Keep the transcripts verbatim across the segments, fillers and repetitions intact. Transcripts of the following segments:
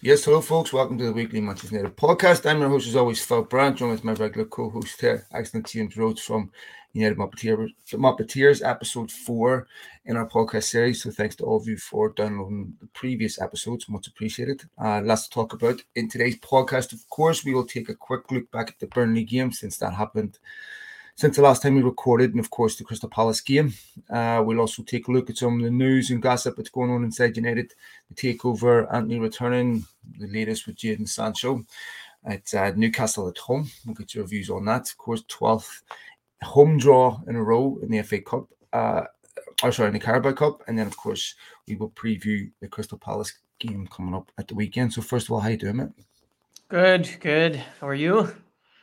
Yes, hello, folks. Welcome to the weekly Manchester United podcast. I'm your host, as always, Phil Brandt, joined with my regular co-host here, excellent James Rhodes from United Muppeteers, Muppeteers, episode four in our podcast series. So thanks to all of you for downloading the previous episodes. Much appreciated. Uh, lots to talk about in today's podcast. Of course, we will take a quick look back at the Burnley game since that happened since the last time we recorded, and of course the Crystal Palace game. Uh, we'll also take a look at some of the news and gossip that's going on inside United, the takeover, Antony returning, the latest with Jadon Sancho at uh, Newcastle at home. We'll get your views on that. Of course, twelfth home draw in a row in the F A Cup, uh, or sorry, in the Carabao Cup, and then of course we will preview the Crystal Palace game coming up at the weekend. So first of all, how you doing, mate? Good, good. How are you?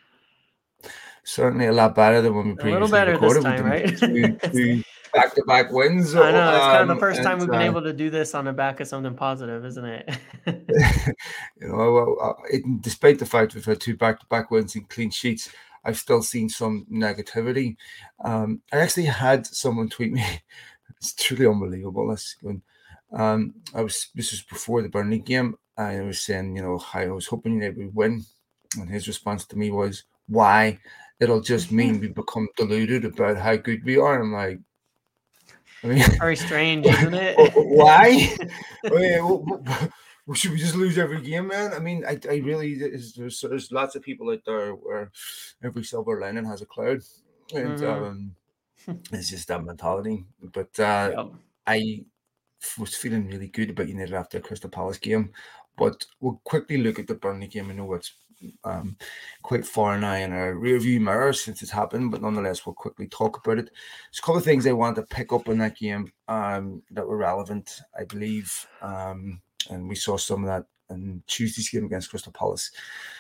Certainly a lot better than when we previously a little better recorded. this time, right? Two, two back-to-back wins. I know, it's kind of the um, first time and, we've been uh, able to do this on the back of something positive, isn't it? you know, well, uh, it, despite the fact we've had two back-to-back wins and clean sheets, I've still seen some negativity. Um, I actually had someone tweet me. It's truly unbelievable. This when um, I was this was before the Burnley game. I was saying, you know, I was hoping they would win, and his response to me was, "Why? It'll just mean we become deluded about how good we are." I'm like, I mean, very strange, isn't it? Why? I mean, well, well, should we just lose every game, man? I mean, I, I really there's, there's there's lots of people out there where every silver lining has a cloud, and Mhm. um, it's just that mentality. But uh, Yep. I was feeling really good about United after the Crystal Palace game. But we'll quickly look at the Burnley game. I know it's um, quite far now in our rearview mirror since it's happened, but nonetheless, we'll quickly talk about it. There's a couple of things I wanted to pick up in that game um, that were relevant, I believe, um, and we saw some of that in Tuesday's game against Crystal Palace.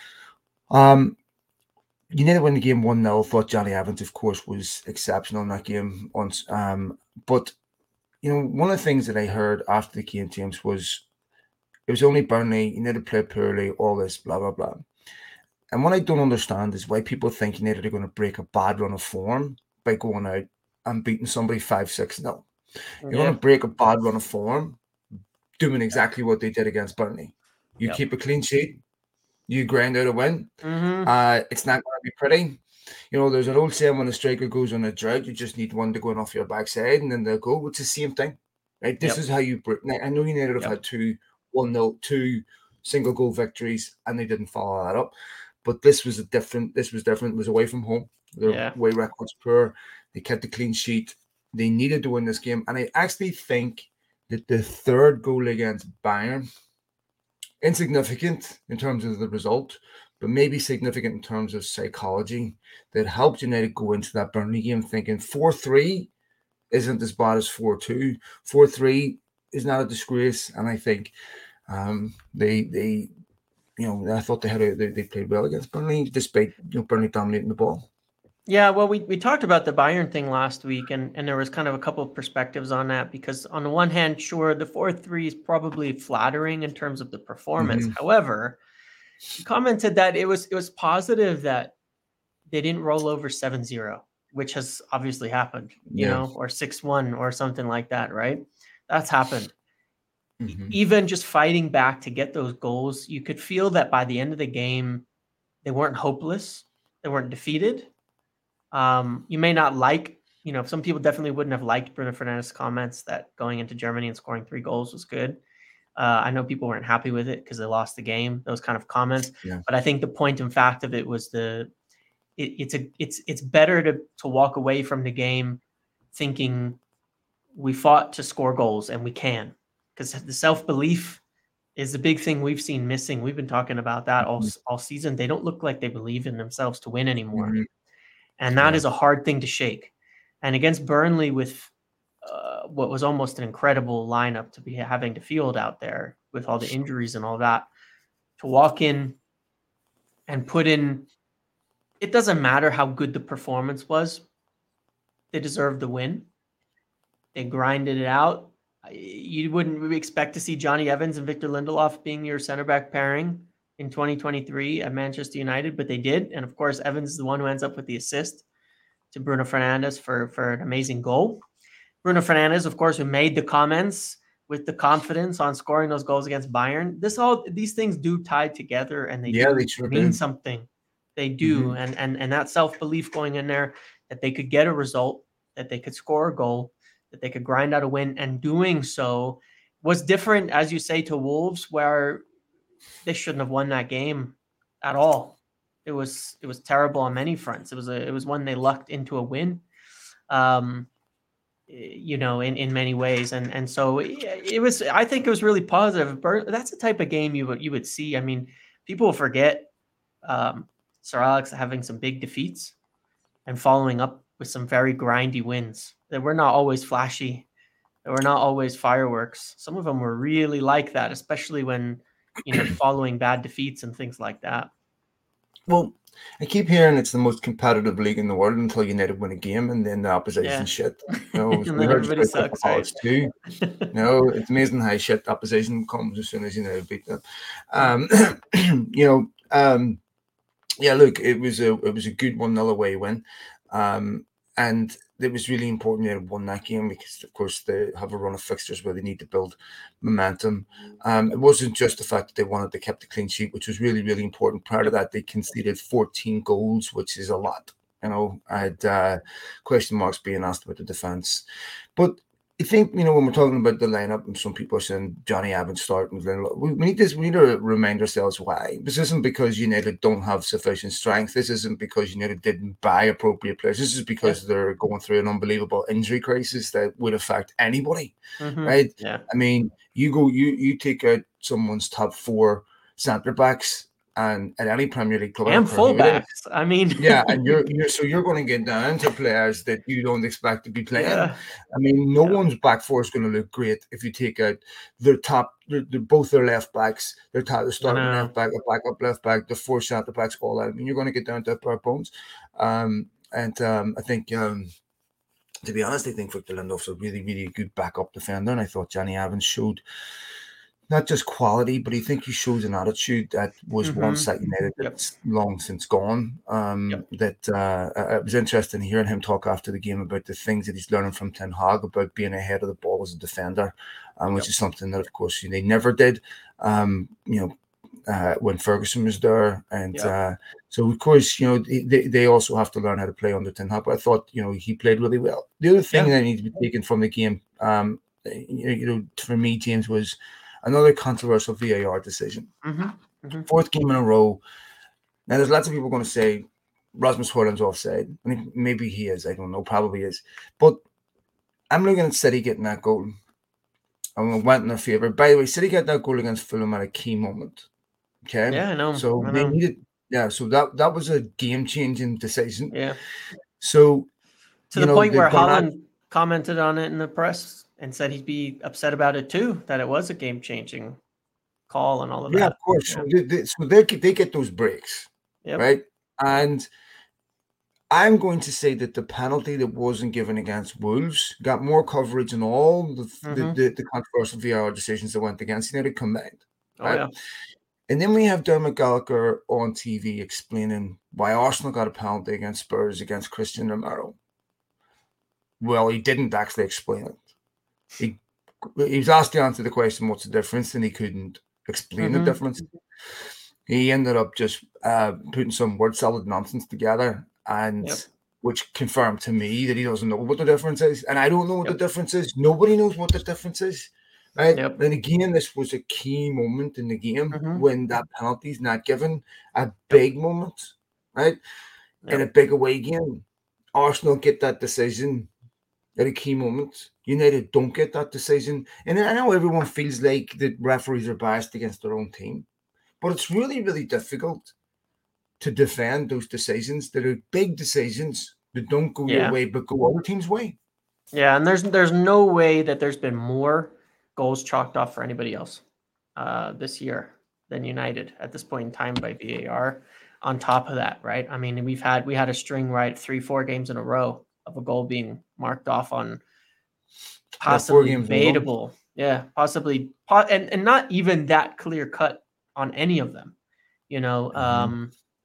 Um, United win the game one nil. Thought Jonny Evans, of course, was exceptional in that game once. Um, but, you know, one of the things that I heard after the game, James, was it was only Burnley, United played poorly, all this, blah, blah, blah. And what I don't understand is why people think United are going to break a bad run of form by going out and beating somebody five six nil. You're Yeah. going to break a bad run of form doing exactly what they did against Burnley. You Yep. keep a clean sheet, you grind out a win. Mm-hmm. Uh, it's not going to be pretty. You know, there's an old saying when a striker goes on a drought, you just need one to go off your backside and then they'll go. It's the same thing. Right? This Yep. is how you break. I know United have Yep. had two one nil, two single goal victories, and they didn't follow that up. But this was a different. This was different. It was away from home. Their Yeah. away record's poor. They kept the clean sheet. They needed to win this game, and I actually think that the third goal against Bayern, insignificant in terms of the result, but maybe significant in terms of psychology, that helped United go into that Burnley game thinking four three isn't as bad as four two. four three is not a disgrace, and I think um, they they. You know, I thought they had a, they, they played well against Burnley, despite you know Burnley dominating the ball. Yeah, well, we, we talked about the Bayern thing last week, and, and there was kind of a couple of perspectives on that, because on the one hand, sure, the four three is probably flattering in terms of the performance. Mm-hmm. However, you commented that it was it was positive that they didn't roll over seven zero, which has obviously happened, you Yeah. know, or six one or something like that, right? That's happened. Mm-hmm. Even just fighting back to get those goals, you could feel that by the end of the game, they weren't hopeless. They weren't defeated. Um, you may not like, you know, some people definitely wouldn't have liked Bruno Fernandes' comments that going into Germany and scoring three goals was good. Uh, I know people weren't happy with it because they lost the game, those kind of comments. Yeah. But I think the point and fact of it was the it, it's a it's it's better to to walk away from the game thinking we fought to score goals and we can, because the self-belief is the big thing we've seen missing. We've been talking about that all Mm-hmm. all season. They don't look like they believe in themselves to win anymore. Mm-hmm. And that Yeah. is a hard thing to shake. And against Burnley, with uh, what was almost an incredible lineup to be having to field out there with all the injuries and all that, to walk in and put in, it doesn't matter how good the performance was. They deserved the win. They grinded it out. You wouldn't really expect to see Jonny Evans and Victor Lindelof being your center back pairing in twenty twenty-three at Manchester United, but they did. And of course, Evans is the one who ends up with the assist to Bruno Fernandes for, for an amazing goal. Bruno Fernandes, of course, who made the comments with the confidence on scoring those goals against Bayern. This all these things do tie together, and they Yeah, do they sure mean do. something. They do, Mhm. and and and that self belief going in there that they could get a result, that they could score a goal, that they could grind out a win, and doing so was different, as you say, to Wolves, where they shouldn't have won that game at all. It was it was terrible on many fronts. It was a it was one they lucked into a win. Um, you know, in, in many ways. And and so it was, I think it was really positive. That's the type of game you would you would see. I mean, people forget um, Sir Alex having some big defeats and following up with some very grindy wins that were not always flashy. They were not always fireworks. Some of them were really like that, especially when, you know, following bad defeats and things like that. Well, I keep hearing it's the most competitive league in the world until United win a game, and then the opposition Yeah. shit. You know, And we then heard everybody it sucks, about right? too. You know, it's amazing how shit opposition comes as soon as United beat them. Um, you know, um, yeah. Look, it was a it was a good one nil away win, um, and it was really important they had won that game because, of course, they have a run of fixtures where they need to build momentum. Um, it wasn't just the fact that they wanted to keep the clean sheet, which was really, really important. Prior to that, they conceded fourteen goals, which is a lot. You know, I had uh, question marks being asked about the defense. But I think, you know, when we're talking about the lineup, and some people are saying Johnny Evans starting, we need this. We need to remind ourselves why. This isn't because United don't have sufficient strength. This isn't because United didn't buy appropriate players. This is because yeah. they're going through an unbelievable injury crisis that would affect anybody, mm-hmm. right? Yeah. I mean, you go, you you take out someone's top four centre backs. And at any Premier League club, and fullbacks. I mean, yeah, and you're you're so you're going to get down to players that you don't expect to be playing. Yeah. I mean, no yeah. one's back four is going to look great if you take out their top, they're, they're both their left backs, their top, the starting left back, a backup left back, the four centre backs, all out. I mean, you're going to get down to a pair of bones. Um, and um, I think. Um, to be honest, I think Victor Lindelof's a really, really good backup defender, and I thought Johnny Evans showed not just quality, but I think he shows an attitude that was mm-hmm. once at United that's yep. long since gone. Um, yep. That uh, it was interesting hearing him talk after the game about the things that he's learning from Ten Hag about being ahead of the ball as a defender, um, which yep. is something that, of course, they never did. Um, you know, uh, when Ferguson was there, and yep. uh, so of course, you know, they, they also have to learn how to play under Ten Hag. But I thought, you know, he played really well. The other thing yep. that needs to be taken from the game, um, you know, for me, James, was another controversial V A R decision. Mm-hmm. Mm-hmm. Fourth game in a row. Now, there's lots of people going to say Rasmus Højlund's offside. I mean, maybe he is. I don't know. Probably is. But I'm looking at City getting that goal. And went in their favour. By the way, City got that goal against Fulham at a key moment. Okay? Yeah, I know. So I they know. needed, yeah, so that, that was a game-changing decision. Yeah. So, to the know, point where Haaland at, commented on it in the press and said he'd be upset about it too, that it was a game-changing call and all of yeah, that. Yeah, of course. So, they, they, so they, they get those breaks, yep. right? And I'm going to say that the penalty that wasn't given against Wolves got more coverage in all the, mm-hmm. the, the, the controversial V A R decisions that went against United combined. Right? Oh, yeah. And then we have Dermot Gallagher on T V explaining why Arsenal got a penalty against Spurs against Christian Romero. Well, he didn't actually explain it. He, he was asked to answer the question, what's the difference? And he couldn't explain mm-hmm. the difference. He ended up just uh, putting some word salad nonsense together, and yep. which confirmed to me that he doesn't know what the difference is. And I don't know what yep. the difference is. Nobody knows what the difference is. Right. Yep. And again, this was a key moment in the game mm-hmm. when that penalty is not given. A big yep. moment, right? Yep. In a big away game. Arsenal get that decision at a key moment. United don't get that decision. And I know everyone feels like the referees are biased against their own team, but it's really, really difficult to defend those decisions that are big decisions that don't go yeah. your way but go other teams' way. Yeah, and there's there's no way that there's been more goals chalked off for anybody else uh, this year than United at this point in time by V A R. On top of that, right? I mean, we've had we had a string, right, three, four games in a row of a goal being marked off on possibly yeah, debatable, yeah, possibly, and and not even that clear cut on any of them. You know, mm-hmm. um,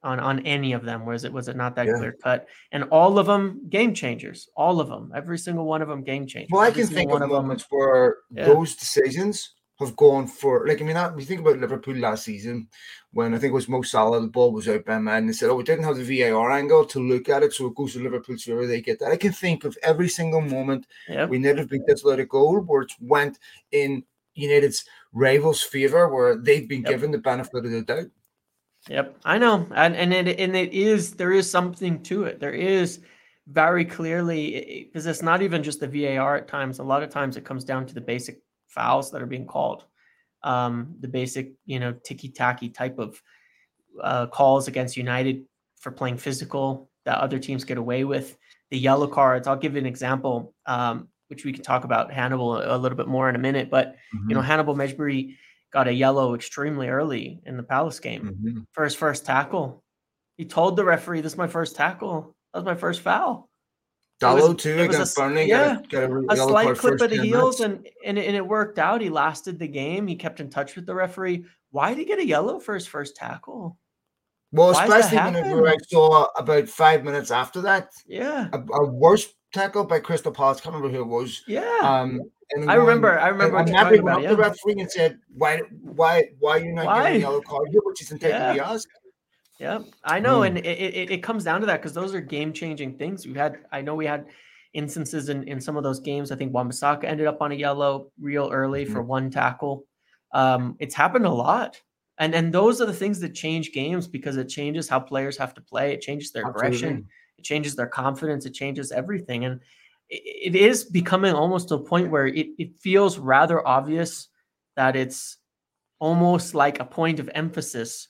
on on any of them. Was it was it not that Yeah. clear cut? And all of them game changers. All of them. Every single one of them game changers. Well, I Every can single think one of of them. moments where Yeah. those decisions have gone for, like, I mean, we think about Liverpool last season when I think it was Mo Salah, the ball was out by a man, and they said, oh, we didn't have the V A R angle to look at it, so it goes to Liverpool's favor, they get that. I can think of every single moment Yep. we United have been disallowed a goal where it went in United's rivals' favor, where they've been Yep. given the benefit of the doubt. Yep, I know, and and it and it is there is something to it. There is very clearly, because it's not even just the V A R at times. A lot of times it comes down to the basic fouls that are being called, um, the basic, you know, ticky-tacky type of uh, calls against United for playing physical that other teams get away with. The yellow cards. I'll give you an example, um, which we can talk about Hannibal a, a little bit more in a minute. But Mm-hmm. you know, Hannibal Mejbri got a yellow extremely early in the Palace game Mm-hmm. for his first tackle. He told the referee, "This is my first tackle. That was my first foul." Dalot too it was against a, Burnley. yeah, got a, got a, a yellow slight card clip first of the ten heels, minutes. and and it, and it worked out. He lasted the game. He kept in touch with the referee. Why did he get a yellow for his first tackle? Well, Why does that especially whenever I happen? saw about five minutes after that, Yeah, a, a worse tackle by Crystal Palace. I can't remember who it was. yeah. Um, and I one- remember. I remember and, what and you're Nappy talking went about. up the Yeah. referee and said, "Why, why, why are you not Why? getting a yellow card here?" Which is entitled to be Yeah. asked. Yeah, I know, Mm. and it, it it comes down to that, because those are game changing things. We had, I know we had instances in, in some of those games. I think Wan-Bissaka ended up on a yellow real early Mhm. for one tackle. Um, it's happened a lot, and and those are the things that change games, because it changes how players have to play. It changes their aggression. Absolutely. It changes their confidence. It changes everything, and it, it is becoming almost to a point where it it feels rather obvious that it's almost like a point of emphasis.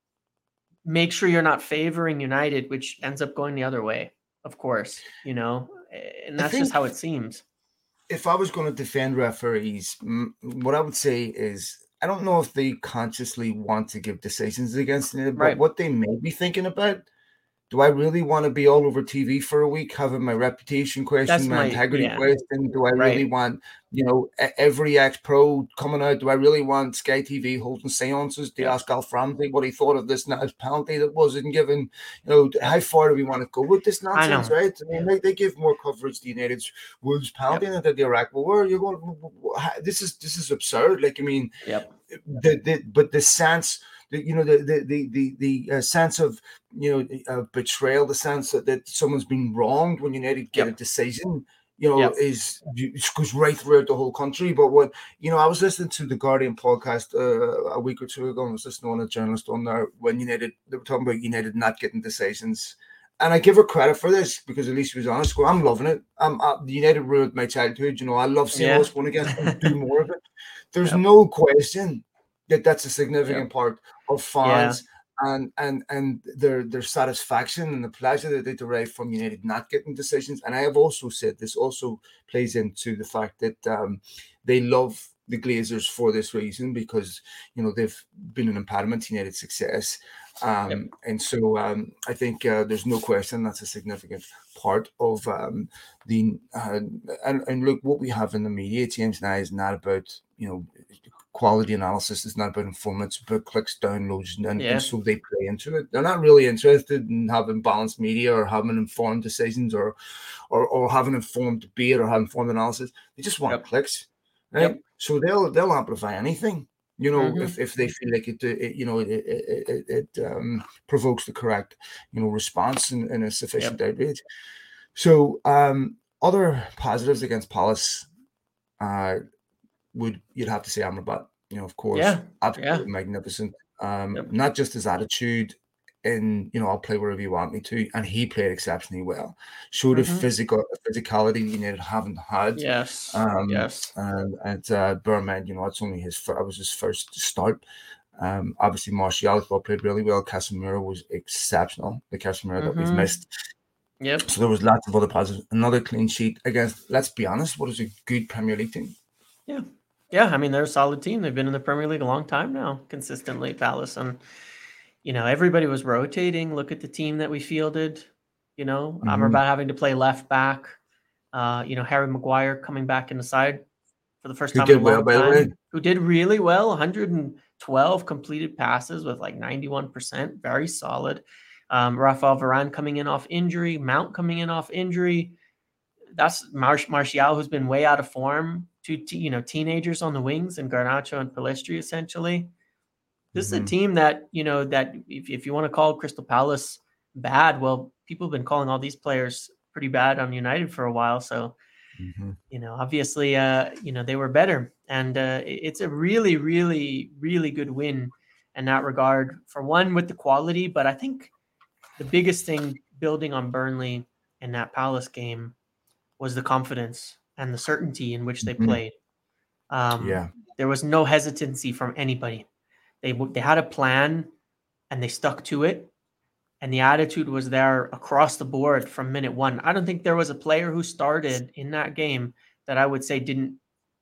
Make sure you're not favoring United, which ends up going the other way, of course, you know, and that's just think- how it seems. If I was going to defend referees, mm, what I would say is, I don't know if they consciously want to give decisions against it, but Right. what they may be thinking about, do I really want to be all over T V for a week, having my reputation questioned, That's my, my- integrity yeah. questioned? Do I really Right. want, you know, e- every ex-pro coming out? Do I really want Sky T V holding seances to Yeah. ask Alf Ramsey what he thought of this nice penalty that wasn't given? You know, Yeah. how far do we want to go with this I nonsense, know. right? I mean, they, they give more coverage to United's Wolves penalty than they did the Iraq War. You're going, this is this is absurd. Like, I mean, Yep. the, the but the sense, the, you know, the the the the, the uh, sense of, you know, uh, betrayal, the sense that, that someone's been wronged when United get Yep. a decision, you know, Yep. is it goes right throughout the whole country. But what, you know, I was listening to the Guardian podcast uh, a week or two ago, and I was listening to a journalist on there when United, they were talking about United not getting decisions. And I give her credit for this, because at least she was honest. Go, I'm loving it. I'm uh, United ruined my childhood. You know, I love seeing Yeah. us win against them. Do more of it. There's Yep. no question that that's a significant Yep. part of fans and and and their their satisfaction and the pleasure that they derive from United not getting decisions. And I have also said this also plays into the fact that um, they love the Glazers for this reason, because, you know, they've been an impediment to United's success. Um, Yep. And so um, I think uh, there's no question that's a significant part of um, the uh, and, and look, what we have in the media, James, now is not about, you know, quality analysis. It's not about informants, it's about clicks, downloads, and, Yeah. and so they play into it. They're not really interested in having balanced media or having informed decisions or or, or having informed debate or having informed analysis. They just want Yep. clicks, right? Yep. So they'll they'll amplify anything, you know, Mhm. if, if they feel like it, it you know, it it, it, it um, provokes the correct, you know, response and, and a sufficient outrage. So um, other positives against Palace, uh, would you'd have to say Amrabat, you know, of course, Yeah, absolutely yeah. magnificent. Um, Yep. not just his attitude in, you know, I'll play wherever you want me to, and he played exceptionally well. Showed a Mhm. physical physicality United haven't had. Yes. Um, Yes. and and uh, Burman, you know, it's only his first, it was his first start. Um, obviously Martial as well played really well. Casemiro was exceptional. The Casemiro that we've Mhm. missed. Yep. So there was lots of other positives. Another clean sheet against, let's be honest, what is a good Premier League team? Yeah. Yeah. I mean, they're a solid team. They've been in the Premier League a long time now, consistently, Palace. And, you know, everybody was rotating. Look at the team that we fielded. You know, Mhm. Amrabat having to play left back. Uh, you know, Harry Maguire coming back in the side for the first Who time in a did well, long by the way. time. Who did really well. one hundred twelve completed passes with like ninety-one percent, very solid. Um, Rafael Varane coming in off injury, Mount coming in off injury. That's Mar- Martial, who's been way out of form. Two, te- you know, teenagers on the wings, and Garnacho and Pellistri, essentially. This mm-hmm. is a team that, you know, that if, if you want to call Crystal Palace bad, well, people have been calling all these players pretty bad on United for a while. So, mm-hmm. you know, obviously, uh, you know, they were better. And uh, it's a really, really, really good win in that regard. For one, with the quality, but I think the biggest thing building on Burnley in that Palace game was the confidence and the certainty in which they mm-hmm. played. Um, yeah. There was no hesitancy from anybody. They they had a plan and they stuck to it. And the attitude was there across the board from minute one. I don't think there was a player who started in that game that I would say didn't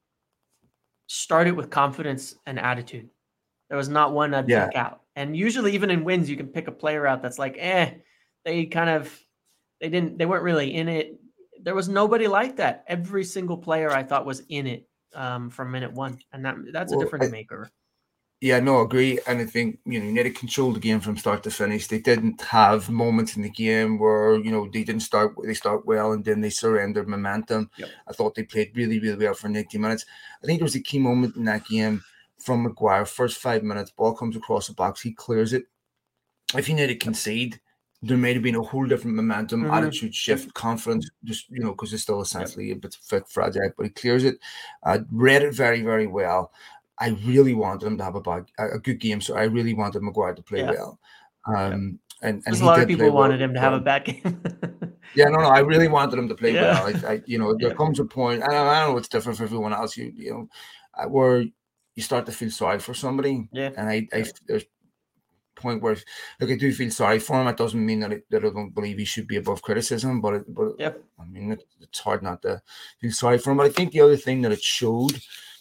start it with confidence and attitude. There was not one I'd yeah. pick out. And usually even in wins, you can pick a player out that's like, eh, they kind of, they didn't, they weren't really in it. There was nobody like that. Every single player I thought was in it um, from minute one. And that that's well, a difference I, maker. Yeah, no, agree. And I think, you know, United controlled the game from start to finish. They didn't have moments in the game where, you know, they didn't start, they start well and then they surrendered momentum. Yep. I thought they played really, really well for ninety minutes. I think there was a key moment in that game from Maguire. First five minutes, ball comes across the box, he clears it. If United concede, there may have been a whole different momentum, mm-hmm. attitude shift, confidence, just, you know, because it's still essentially yep. a bit fit, fragile, but he clears it. Uh, read it very, very well. I really wanted him to have a bad, a good game, so I really wanted Maguire to play yeah. well. Um, yeah. and, and a lot of people wanted well. him to have a bad game. yeah, no, no, I really wanted him to play yeah. well. I, I, you know, there yeah. comes a point, and I, I know it's different for everyone else. You, you know, where you start to feel sorry for somebody. Yeah, and I, I there's a point where, look, I do feel sorry for him. It doesn't mean that, it, that I don't believe he should be above criticism, but, it, but yeah. I mean, it, it's hard not to feel sorry for him. But I think the other thing that it showed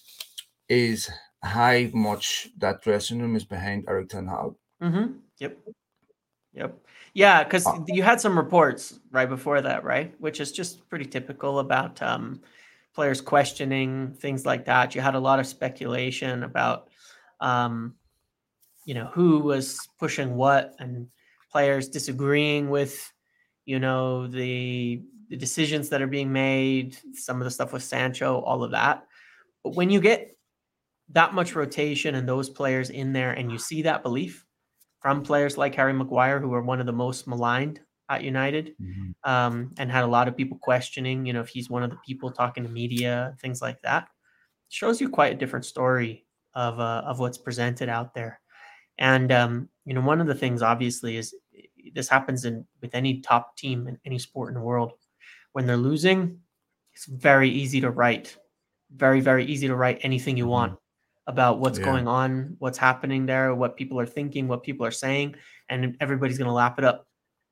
is how much that dressing room is behind Erik ten Hag. Mm-hmm. Yep. Yep. Yeah, because uh, you had some reports right before that, right? Which is just pretty typical about um, players questioning things like that. You had a lot of speculation about, um, you know, who was pushing what and players disagreeing with, you know, the the decisions that are being made, some of the stuff with Sancho, all of that. But when you get that much rotation and those players in there, and you see that belief from players like Harry Maguire, who are one of the most maligned at United, mm-hmm. um, and had a lot of people questioning, you know, if he's one of the people talking to media, things like that, it shows you quite a different story of uh, of what's presented out there. And um, you know, one of the things obviously is this happens in with any top team in any sport in the world. When they're losing, it's very easy to write, very very easy to write anything you mm-hmm. want about what's yeah. going on, what's happening there, what people are thinking, what people are saying, and everybody's going to lap it up.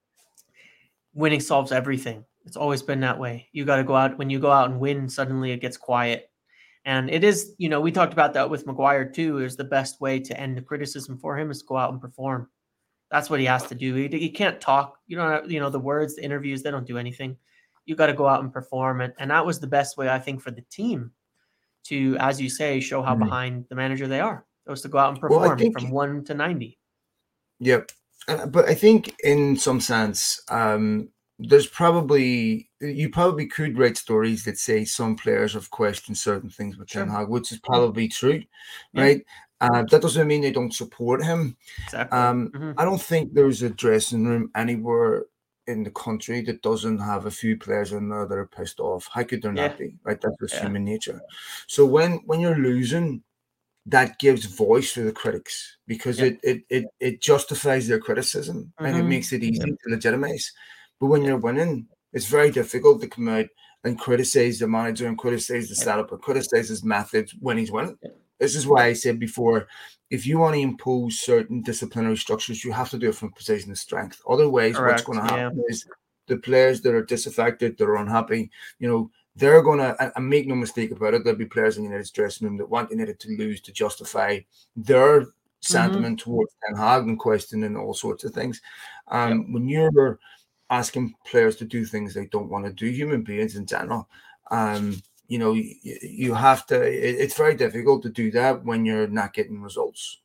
Winning solves everything. It's always been that way. You got to go out. When you go out and win, suddenly it gets quiet. And it is, you know, we talked about that with Maguire too, is the best way to end the criticism for him is to go out and perform. That's what he has to do. He, he can't talk. You don't, you know, the words, the interviews, they don't do anything. You got to go out and perform. And, and that was the best way, I think, for the team to, as you say, show how mm. behind the manager they are. It was to go out and perform well, think, from one to ninety. Yep. Uh, but I think in some sense, um, there's probably, you probably could write stories that say some players have questioned certain things with Ten Hag, which is probably true, yeah. right? Uh, that doesn't mean they don't support him. Exactly. Um, mm-hmm. I don't think there's a dressing room anywhere in the country that doesn't have a few players in there that are pissed off. How could there yeah. not be? Right? That's just yeah. human nature. So when when you're losing, that gives voice to the critics because yeah. it, it it it justifies their criticism mm-hmm. and it makes it easy yeah. to legitimize. But when yeah. you're winning, it's very difficult to come out and criticize the manager and criticize the yeah. setup or criticize his methods when he's winning. Yeah. This is why I said before, if you want to impose certain disciplinary structures, you have to do it from a position of strength. Otherwise, Correct. what's going to happen yeah. is the players that are disaffected, that are unhappy, you know, they're going to, and make no mistake about it, there'll be players in United's dressing room that want United to lose to justify their sentiment mm-hmm. towards Ten Hag and questioning all sorts of things. Um, yep. When you're asking players to do things they don't want to do, human beings in general, um, you know, you, you have to, it, it's very difficult to do that when you're not getting results.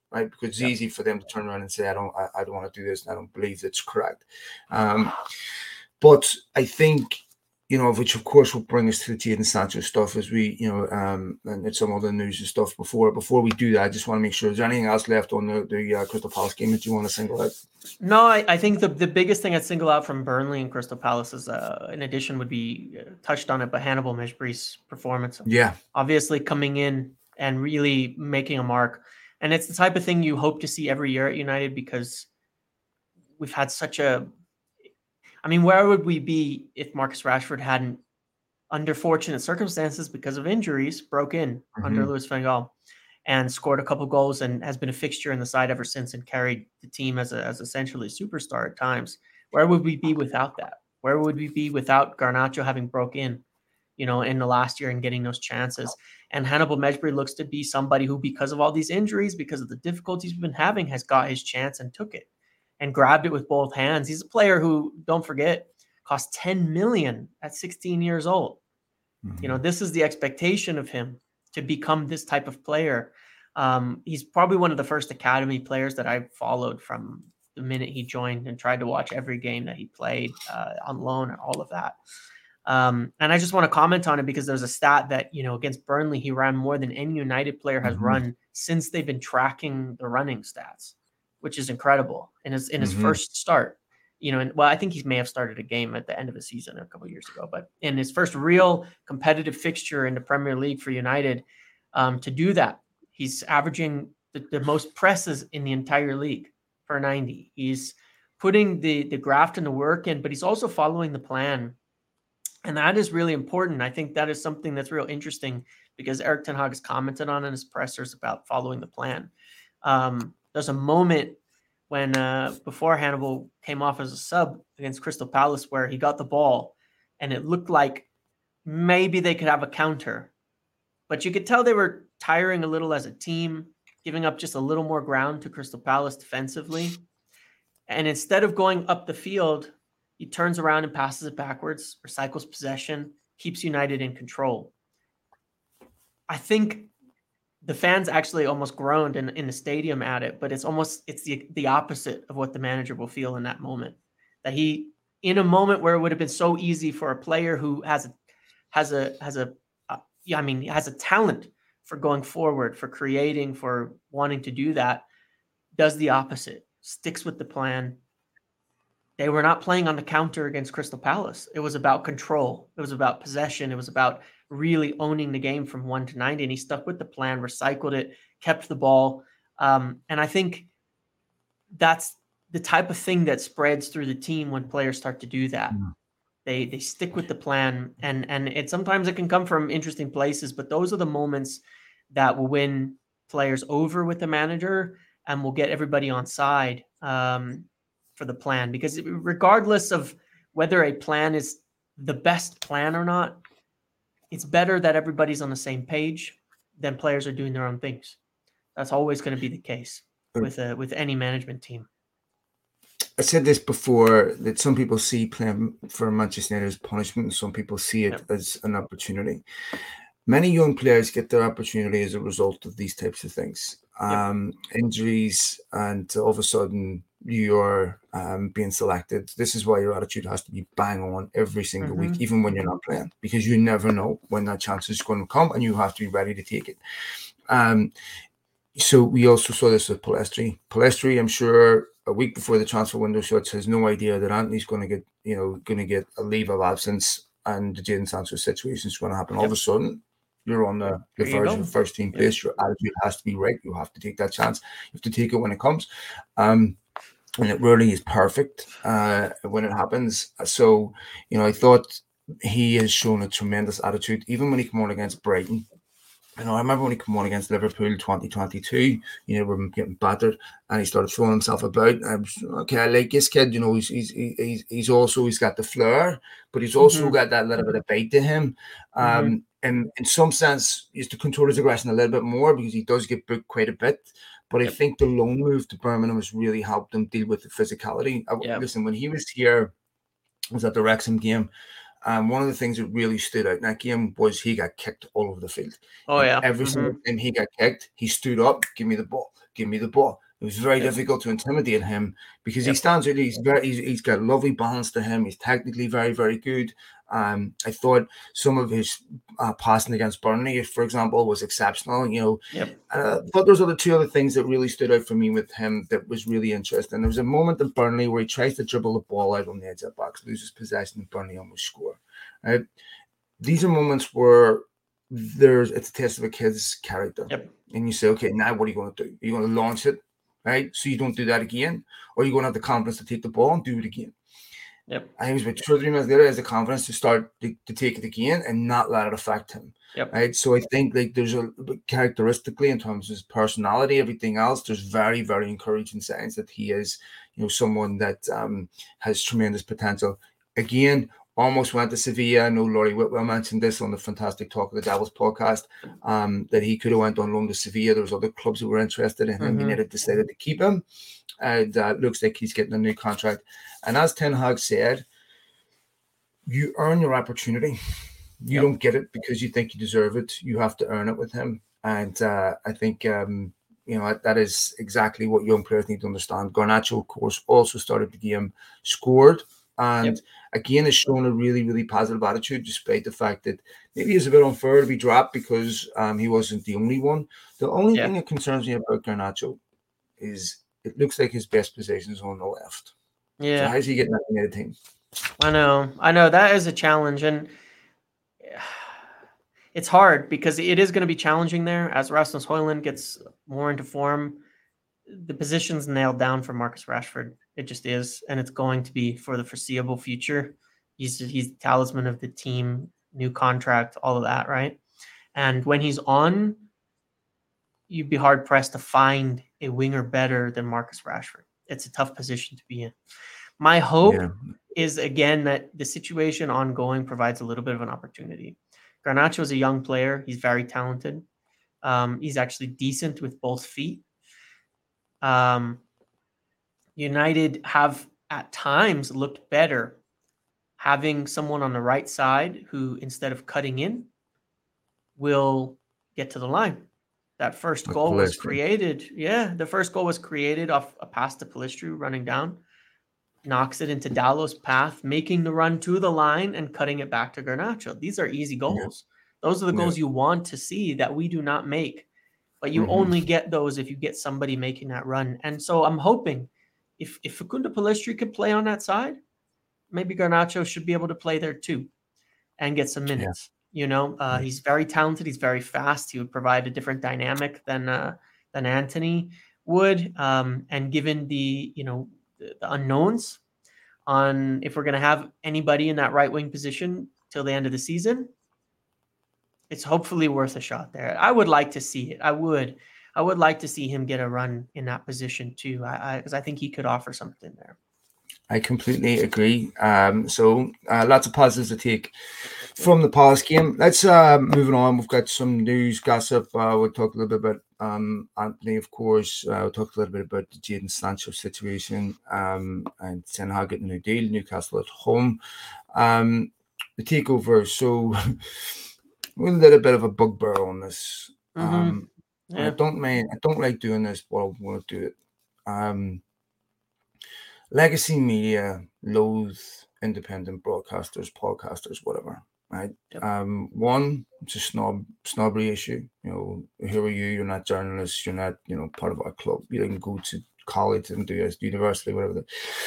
right? Because it's Yep. easy for them to turn around and say, I don't, I, I don't want to do this, and I don't believe it's correct. Um, but I think, you know, which of course will bring us to the Jadon Sancho stuff as we, you know, um, and it's some other news and stuff before. Before we do that, I just want to make sure, is there anything else left on the, the uh, Crystal Palace game that you want to single out? No, I, I think the, the biggest thing I'd single out from Burnley and Crystal Palace is, uh, in addition, would be uh, touched on it, but Hannibal Mejbri's performance. Yeah. Obviously coming in and really making a mark. And it's the type of thing you hope to see every year at United, because we've had such a, I mean, where would we be if Marcus Rashford hadn't, under fortunate circumstances because of injuries, broke in mm-hmm. under Louis van Gaal and scored a couple goals and has been a fixture in the side ever since and carried the team as a, as essentially a superstar at times. Where would we be without that? Where would we be without Garnacho having broke in, you know, in the last year and getting those chances? And Hannibal Mejbri looks to be somebody who, because of all these injuries, because of the difficulties we've been having, has got his chance and took it and grabbed it with both hands. He's a player who, don't forget, cost ten million dollars at sixteen years old. Mm-hmm. You know, this is the expectation of him to become this type of player. Um, he's probably one of the first academy players that I followed from the minute he joined and tried to watch every game that he played uh, on loan and all of that. Um, and I just want to comment on it because there's a stat that, you know, against Burnley, he ran more than any United player has mm-hmm. run since they've been tracking the running stats, which is incredible in his, in his mm-hmm. first start. You know, and well, I think he may have started a game at the end of the season a couple of years ago, but in his first real competitive fixture in the Premier League for United, um, to do that, he's averaging the, the most presses in the entire league for ninety. He's putting the, the graft and the work in, but he's also following the plan. And that is really important. I think that is something that's real interesting because Erik ten Hag has commented on in his pressers about following the plan. Um, there's a moment when uh, before Hannibal came off as a sub against Crystal Palace where he got the ball and it looked like maybe they could have a counter. But you could tell they were tiring a little as a team, giving up just a little more ground to Crystal Palace defensively. And instead of going up the field, he turns around and passes it backwards, recycles possession, keeps United in control. I think the fans actually almost groaned in, in the stadium at it, but it's almost, it's the, the opposite of what the manager will feel in that moment. That he, in a moment where it would have been so easy for a player who has a, has a, has a, uh, yeah, I mean, has a talent for going forward, for creating, for wanting to do that, does the opposite, sticks with the plan. They were not playing on the counter against Crystal Palace. It was about control. It was about possession. It was about really owning the game from one to ninety. And he stuck with the plan, recycled it, kept the ball. Um, and I think that's the type of thing that spreads through the team when players start to do that. Mm. They they stick with the plan. And, and it sometimes it can come from interesting places, but those are the moments that will win players over with the manager and will get everybody on side. Um, for the plan, because regardless of whether a plan is the best plan or not, it's better that everybody's on the same page than players are doing their own things. That's always going to be the case with a, with any management team. I said this before, that some people see playing for Manchester United as punishment and some people see it yep. as an opportunity. Many young players get their opportunity as a result of these types of things. Um, yep. Injuries, and all of a sudden you're um, being selected. This is why your attitude has to be bang on every single mm-hmm. week, even when you're not playing, because you never know when that chance is going to come and you have to be ready to take it. Um, so we also saw this with Pellistri. Pellistri, I'm sure, a week before the transfer window shuts, has no idea that Anthony's going to get, you know, going to get a leave of absence and the Jadon Sancho situation is going to happen. Yep. All of a sudden, you're on the, the first, first team place. Your attitude has to be right. You have to take that chance. You have to take it when it comes. Um, and it really is perfect uh, when it happens. So, you know, I thought he has shown a tremendous attitude, even when he came on against Brighton. You know, I remember when he came on against Liverpool twenty twenty-two, you know, we were getting battered and he started throwing himself about. I was, okay, I like this kid, you know, he's he's he's, he's also, he's got the flair, but he's also mm-hmm. got that little bit of bite to him. Um, mm-hmm. And in some sense, he has to control his aggression a little bit more because he does get booked quite a bit. But yep. I think the loan move to Birmingham has really helped him deal with the physicality. Yep. Listen, when he was here, I was at the Wrexham game, And one of the things that really stood out in that game was he got kicked all over the field. Oh, and yeah. Every mm-hmm. single time he got kicked, he stood up, give me the ball, give me the ball. It was very Yep. difficult to intimidate him because Yep. he stands really, he's very, he's, he's got lovely balance to him. He's technically very, very good. Um, I thought some of his uh, passing against Burnley, for example, was exceptional. You know, Yep. uh, but there's other two other things that really stood out for me with him that was really interesting. There was a moment in Burnley where he tries to dribble the ball out on the edge of the box, loses possession, and Burnley almost score. Right? These are moments where there's it's a test of a kid's character. Yep. And you say, okay, now what are you going to do? Are you going to launch it, right? So you don't do that again? Or are you going to have the confidence to take the ball and do it again? Yep. I think it was about two or three minutes later, he has the confidence to start to, to take it again and not let it affect him. Yep. Right. So I think like there's a characteristically in terms of his personality, everything else, there's very, very encouraging signs that he is, you know, someone that um, has tremendous potential. Again, almost went to Sevilla. I know Laurie Whitwell mentioned this on the Fantastic Talk of the Devils podcast, um, that he could have went on loan to Sevilla. There was other clubs that were interested in him. Mm-hmm. United decided to keep him. And uh, looks like he's getting a new contract. And as Ten Hag said, you earn your opportunity. You Yep. don't get it because you think you deserve it. You have to earn it with him. And uh, I think, um, you know, that is exactly what young players need to understand. Garnacho, of course, also started the game, scored, and Yep. again has shown a really, really positive attitude, despite the fact that maybe it's a bit unfair to be dropped because um, he wasn't the only one. The only Yeah. thing that concerns me about Garnacho is it looks like his best position is on the left. Yeah. So how's he getting that in the team? I know. I know that is a challenge. And it's hard because it is going to be challenging there as Rasmus Højlund gets more into form. The position's nailed down for Marcus Rashford. It just is. And it's going to be for the foreseeable future. He's, he's the talisman of the team, new contract, all of that, right? And when he's on, you'd be hard pressed to find a winger better than Marcus Rashford. It's a tough position to be in. My hope Yeah. is, again, that the situation ongoing provides a little bit of an opportunity. Garnacho is a young player. He's very talented. Um, he's actually decent with both feet. Um, United have at times looked better having someone on the right side who, instead of cutting in, will get to the line. That first Like goal was Pellistri. created. Yeah, the first goal was created off a pass to Pellistri running down, knocks it into Dallow's path, making the run to the line and cutting it back to Garnacho. These are easy goals. Yeah. Those are the goals yeah. you want to see that we do not make. But you mm-hmm. only get those if you get somebody making that run. And so I'm hoping if, if Facundo Pellistri could play on that side, maybe Garnacho should be able to play there too and get some minutes. Yeah. You know, uh, yeah. he's very talented. He's very fast. He would provide a different dynamic than uh, than Anthony would. Um, and given the, you know, the, the unknowns on if we're going to have anybody in that right wing position till the end of the season, it's hopefully worth a shot there. I would like to see it. I would. I would like to see him get a run in that position too, because I, I, I think he could offer something there. I completely agree. Um, so uh, lots of positives to take from the Palace game. Let's uh, moving on. We've got some news, gossip. Uh, we'll talk a little bit about um, Anthony, of course. Uh, we'll talk a little bit about the Jadon Sancho situation um, and Ten Hag getting a new deal. Newcastle at home. Um, the takeover. So we're a little bit of a bugbear on this. Mm-hmm. Um, yeah. I don't mind. I don't like doing this, but I want to do it. Um, Legacy media loathe independent broadcasters, podcasters, whatever, right? Yep. Um, one, it's a snob snobbery issue. You know, who are you? You're not journalists. You're not, you know, part of our club. You didn't go to college and do this, university, whatever.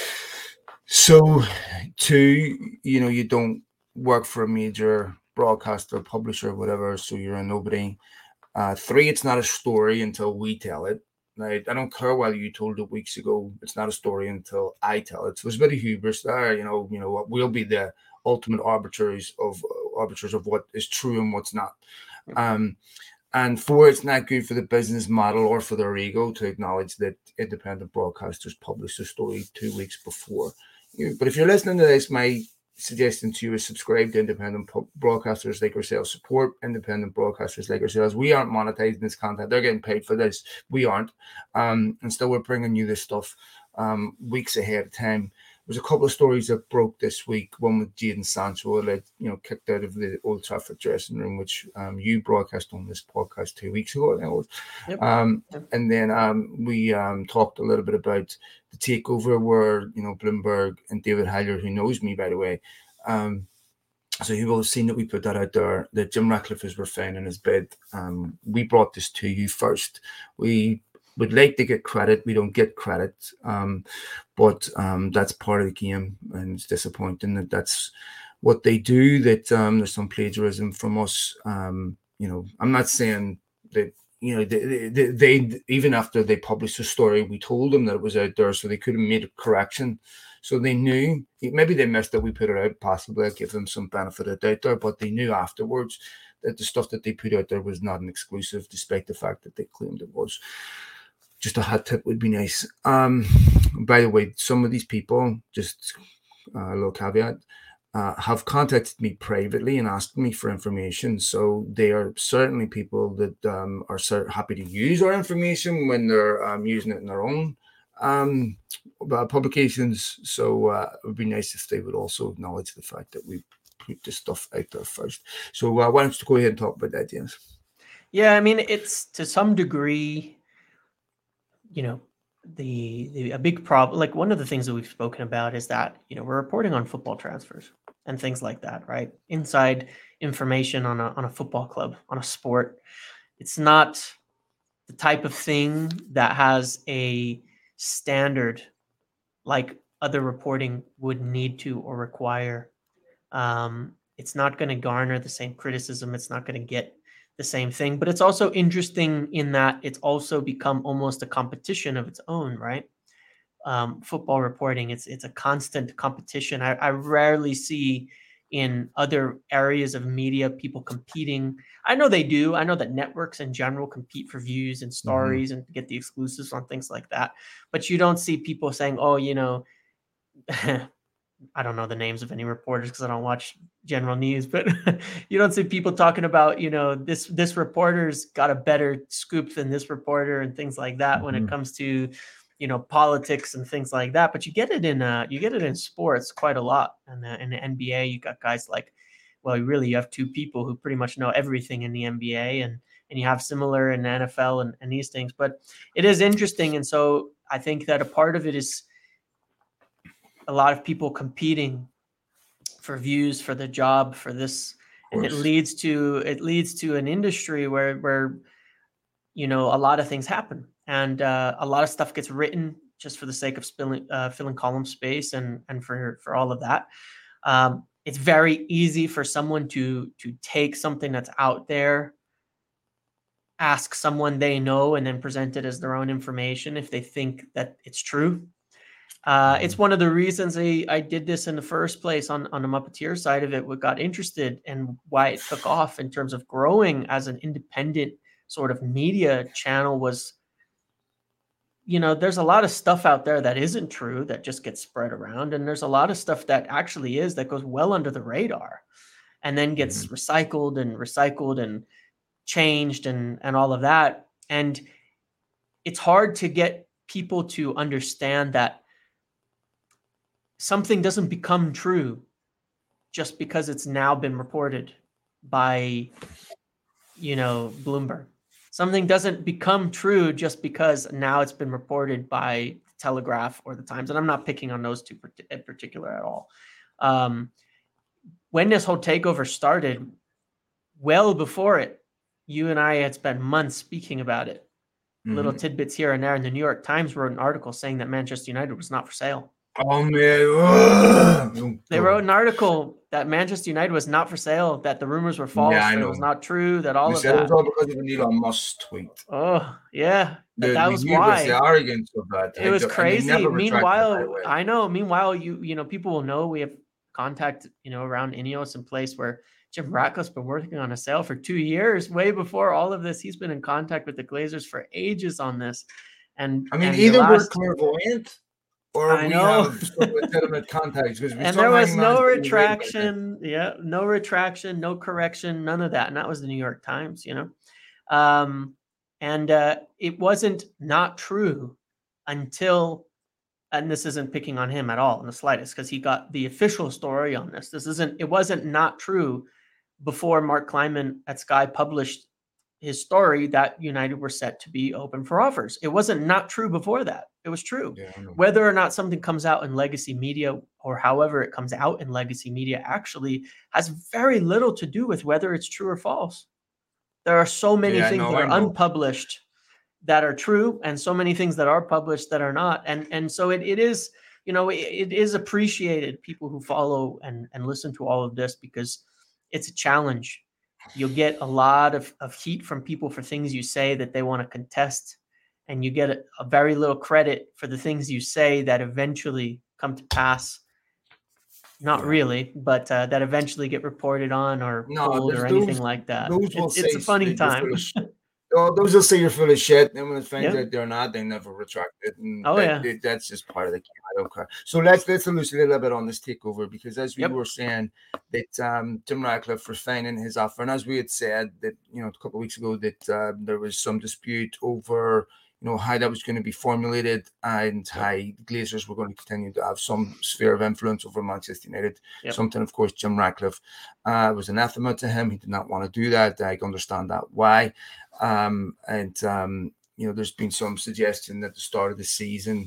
So, two, you know, you don't work for a major broadcaster, publisher, whatever. So you're a nobody. Uh, three, it's not a story until we tell it. Right? I don't care whether you told it weeks ago. It's not a story until I tell it. So there's a bit of hubris there. You know, you know, we'll be the ultimate arbiters of uh, arbiters of what is true and what's not. Um, and four, it's not good for the business model or for their ego to acknowledge that independent broadcasters publish a story two weeks before. You, but if you're listening to this, my suggestion to you is subscribe to independent broadcasters like ourselves, support independent broadcasters like ourselves. We aren't monetizing this content. They're getting paid for this. We aren't. Um, and still we're bringing you this stuff um, weeks ahead of time. was a couple of stories that broke this week. One with Jadon Sancho, like, you know, kicked out of the Old Trafford dressing room, which um, you broadcast on this podcast two weeks ago. I think it was. Yep. Um, yep. And then um, we um, talked a little bit about the takeover where, you know, Bloomberg and David Heiler, who knows me, by the way, um, so you will have seen that we put that out there, that Jim Ratcliffe is found in his bed. Um, we brought this to you first. We would like to get credit. We don't get credit. Um, but um, that's part of the game, and it's disappointing that that's what they do, that um, there's some plagiarism from us. Um, you know, I'm not saying that, you know, they, they, they even after they published the story, we told them that it was out there, so they could have made a correction. So they knew, maybe they missed that we put it out, possibly. I'd give them some benefit of doubt there, but they knew afterwards that the stuff that they put out there was not an exclusive, despite the fact that they claimed it was. Just a hot tip would be nice. Um, by the way, some of these people, just uh, a little caveat, uh, have contacted me privately and asked me for information. So they are certainly people that um, are happy to use our information when they're um, using it in their own um uh, publications. So uh, it would be nice if they would also acknowledge the fact that we put this stuff out there first. So uh, why don't you go ahead and talk about that, James? Yeah, I mean, it's to some degree, you know, the, the a big problem. Like, one of the things that we've spoken about is that, you know, we're reporting on football transfers and things like that, right? Inside information on a on a football club, on a sport. It's not the type of thing that has a standard like other reporting would need to or require. Um, it's not going to garner the same criticism. It's not going to get the same thing. But it's also interesting in that it's also become almost a competition of its own, right? Um, football reporting, it's it's a constant competition. I, I rarely see in other areas of media people competing. I know they do. I know that networks in general compete for views and stories mm-hmm. and get the exclusives on things like that. But you don't see people saying, oh, you know, I don't know the names of any reporters because I don't watch general news, but you don't see people talking about, you know, this this reporter's got a better scoop than this reporter and things like that mm-hmm. when it comes to, you know, politics and things like that. But you get it in uh, you get it in sports quite a lot. And in, in the N B A, you got guys like, well, you really you have two people who pretty much know everything in the N B A, and and you have similar in the N F L and, and these things. But it is interesting, and so I think that a part of it is a lot of people competing for views, for the job, for this, and it leads to it leads to an industry where where you know a lot of things happen. And uh, a lot of stuff gets written just for the sake of spilling, uh, filling column space and and for for all of that. Um, it's very easy for someone to to take something that's out there, ask someone they know, and then present it as their own information if they think that it's true. Uh, it's one of the reasons I, I did this in the first place on, on the Muppeteer side of it, what got interested and why it took off in terms of growing as an independent sort of media channel was, you know, there's a lot of stuff out there that isn't true that just gets spread around. And there's a lot of stuff that actually is that goes well under the radar and then gets mm-hmm. recycled and recycled and changed and, and all of that. And it's hard to get people to understand that something doesn't become true just because it's now been reported by, you know, Bloomberg. Something doesn't become true just because now it's been reported by Telegraph or the Times. And I'm not picking on those two in particular at all. Um, when this whole takeover started, well before it, you and I had spent months speaking about it. Mm-hmm. Little tidbits here and there. And the New York Times wrote an article saying that Manchester United was not for sale. Oh man! They wrote an article that Manchester United was not for sale, that the rumors were false, yeah, that it was not true, that all they of said that. It was all because of an Elon Musk tweet. Oh yeah, the, that the was why. The arrogance of that. It was crazy. Meanwhile, I know. Meanwhile, you you know people will know we have contact you know around Ineos in place where Jim Ratcliffe's been working on a sale for two years, way before all of this. He's been in contact with the Glazers for ages on this, and I mean and either last, we're clairvoyant. Or I we know. have legitimate contacts. We and there was no retraction. Yeah, no retraction, no correction, none of that. And that was the New York Times, you know. Um, and uh, it wasn't not true until and this isn't picking on him at all in the slightest, because he got the official story on this. This isn't, it wasn't not true before Mark Kleiman at Sky published his story that United were set to be open for offers. It wasn't not true before that. It was true. Yeah, Whether or not something comes out in legacy media or however it comes out in legacy media actually has very little to do with whether it's true or false. There are so many yeah, things no, that I are know. unpublished that are true, and so many things that are published that are not. And and so it, it is, you know, it, it is appreciated, people who follow and, and listen to all of this, because it's a challenge. You'll get a lot of, of heat from people for things you say that they want to contest, and you get a, a very little credit for the things you say that eventually come to pass. Not Yeah. really, but uh, that eventually get reported on or No, pulled there's or anything those- like that. those will It's, it's a say funny that you're time. full of sh- Oh, those will say you're full of shit, and when it finds Yeah. out they're not, they never retract it. And Oh, that, yeah. that- that's just part of the game. I don't care. So let's let's elucidate a little bit on this takeover, because as we Yep. were saying, that um, Jim Ratcliffe refining his offer, and as we had said that, you know, a couple of weeks ago, that uh, there was some dispute over, you know, how that was going to be formulated, and how the Glazers were going to continue to have some sphere of influence over Manchester United. Yep. Something, of course, Jim Ratcliffe uh, was anathema to him. He did not want to do that. I understand that why. Um, and, um, you know, there's been some suggestion that the start of the season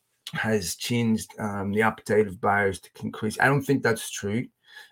has changed um, the appetite of buyers to increase. I don't think that's true.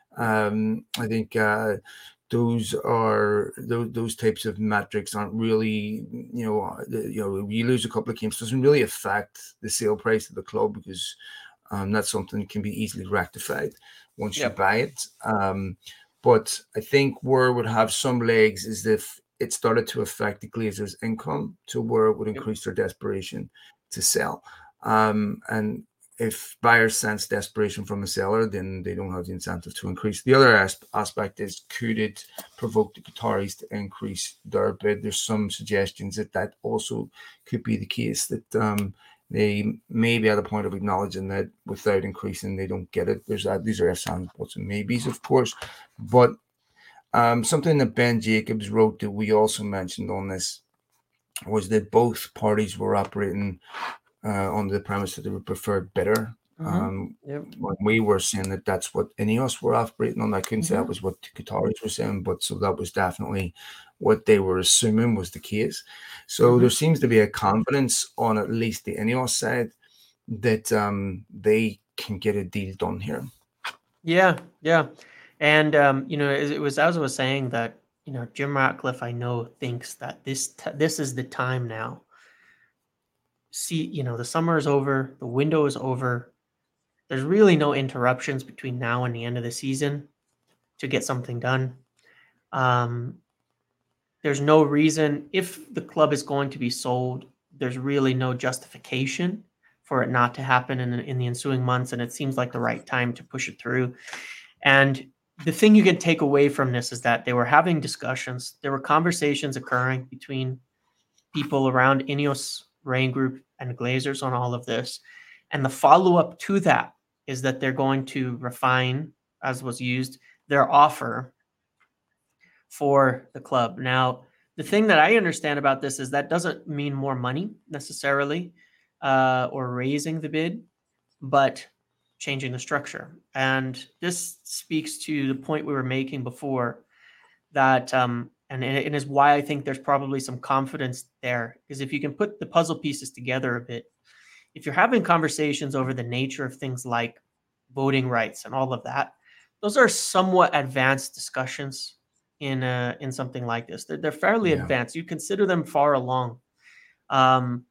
Um, I think uh, those are those, those types of metrics aren't really, you know, the, you know, you lose a couple of games doesn't really affect the sale price of the club, because um, that's something that can be easily rectified once Yep. you buy it. Um, but I think where it would have some legs is if it started to affect the Glazers' income to where it would increase their desperation to sell. Um, and if buyers sense desperation from a seller, then they don't have the incentive to increase. The other as- aspect is, could it provoke the Qataris to increase their bid? There's some suggestions that that also could be the case, that um, they may be at a point of acknowledging that without increasing, they don't get it. There's that. These are ifs, ands, buts, and maybes, of course. But um, something that Ben Jacobs wrote that we also mentioned on this was that both parties were operating Uh, on the premise that they would prefer bidder. Mhm. Um, Yep. when we were saying that that's what Ineos were operating on, I couldn't say Mhm. that was what the Qataris were saying, but so that was definitely what they were assuming was the case. So Mhm. there seems to be a confidence on at least the Ineos side that um, they can get a deal done here. Yeah, yeah. And, um, you know, it, it was, as I was saying, that, you know, Jim Ratcliffe, I know, thinks that this, t- this is the time now. See, you know, the summer is over, the window is over. There's really no interruptions between now and the end of the season to get something done. Um, there's no reason, if the club is going to be sold, there's really no justification for it not to happen in, in the ensuing months. And it seems like the right time to push it through. And the thing you can take away from this is that they were having discussions. There were conversations occurring between people around Ineos, Rain Group, and Glazers on all of this. And the follow-up to that is that they're going to refine, as was used, their offer for the club. Now, the thing that I understand about this is that doesn't mean more money necessarily, uh, or raising the bid, but changing the structure. And this speaks to the point we were making before, that um, and it is why I think there's probably some confidence there, because if you can put the puzzle pieces together a bit, if you're having conversations over the nature of things like voting rights and all of that, those are somewhat advanced discussions in uh, in something like this. They're, they're fairly Yeah. advanced. You consider them far along. Um,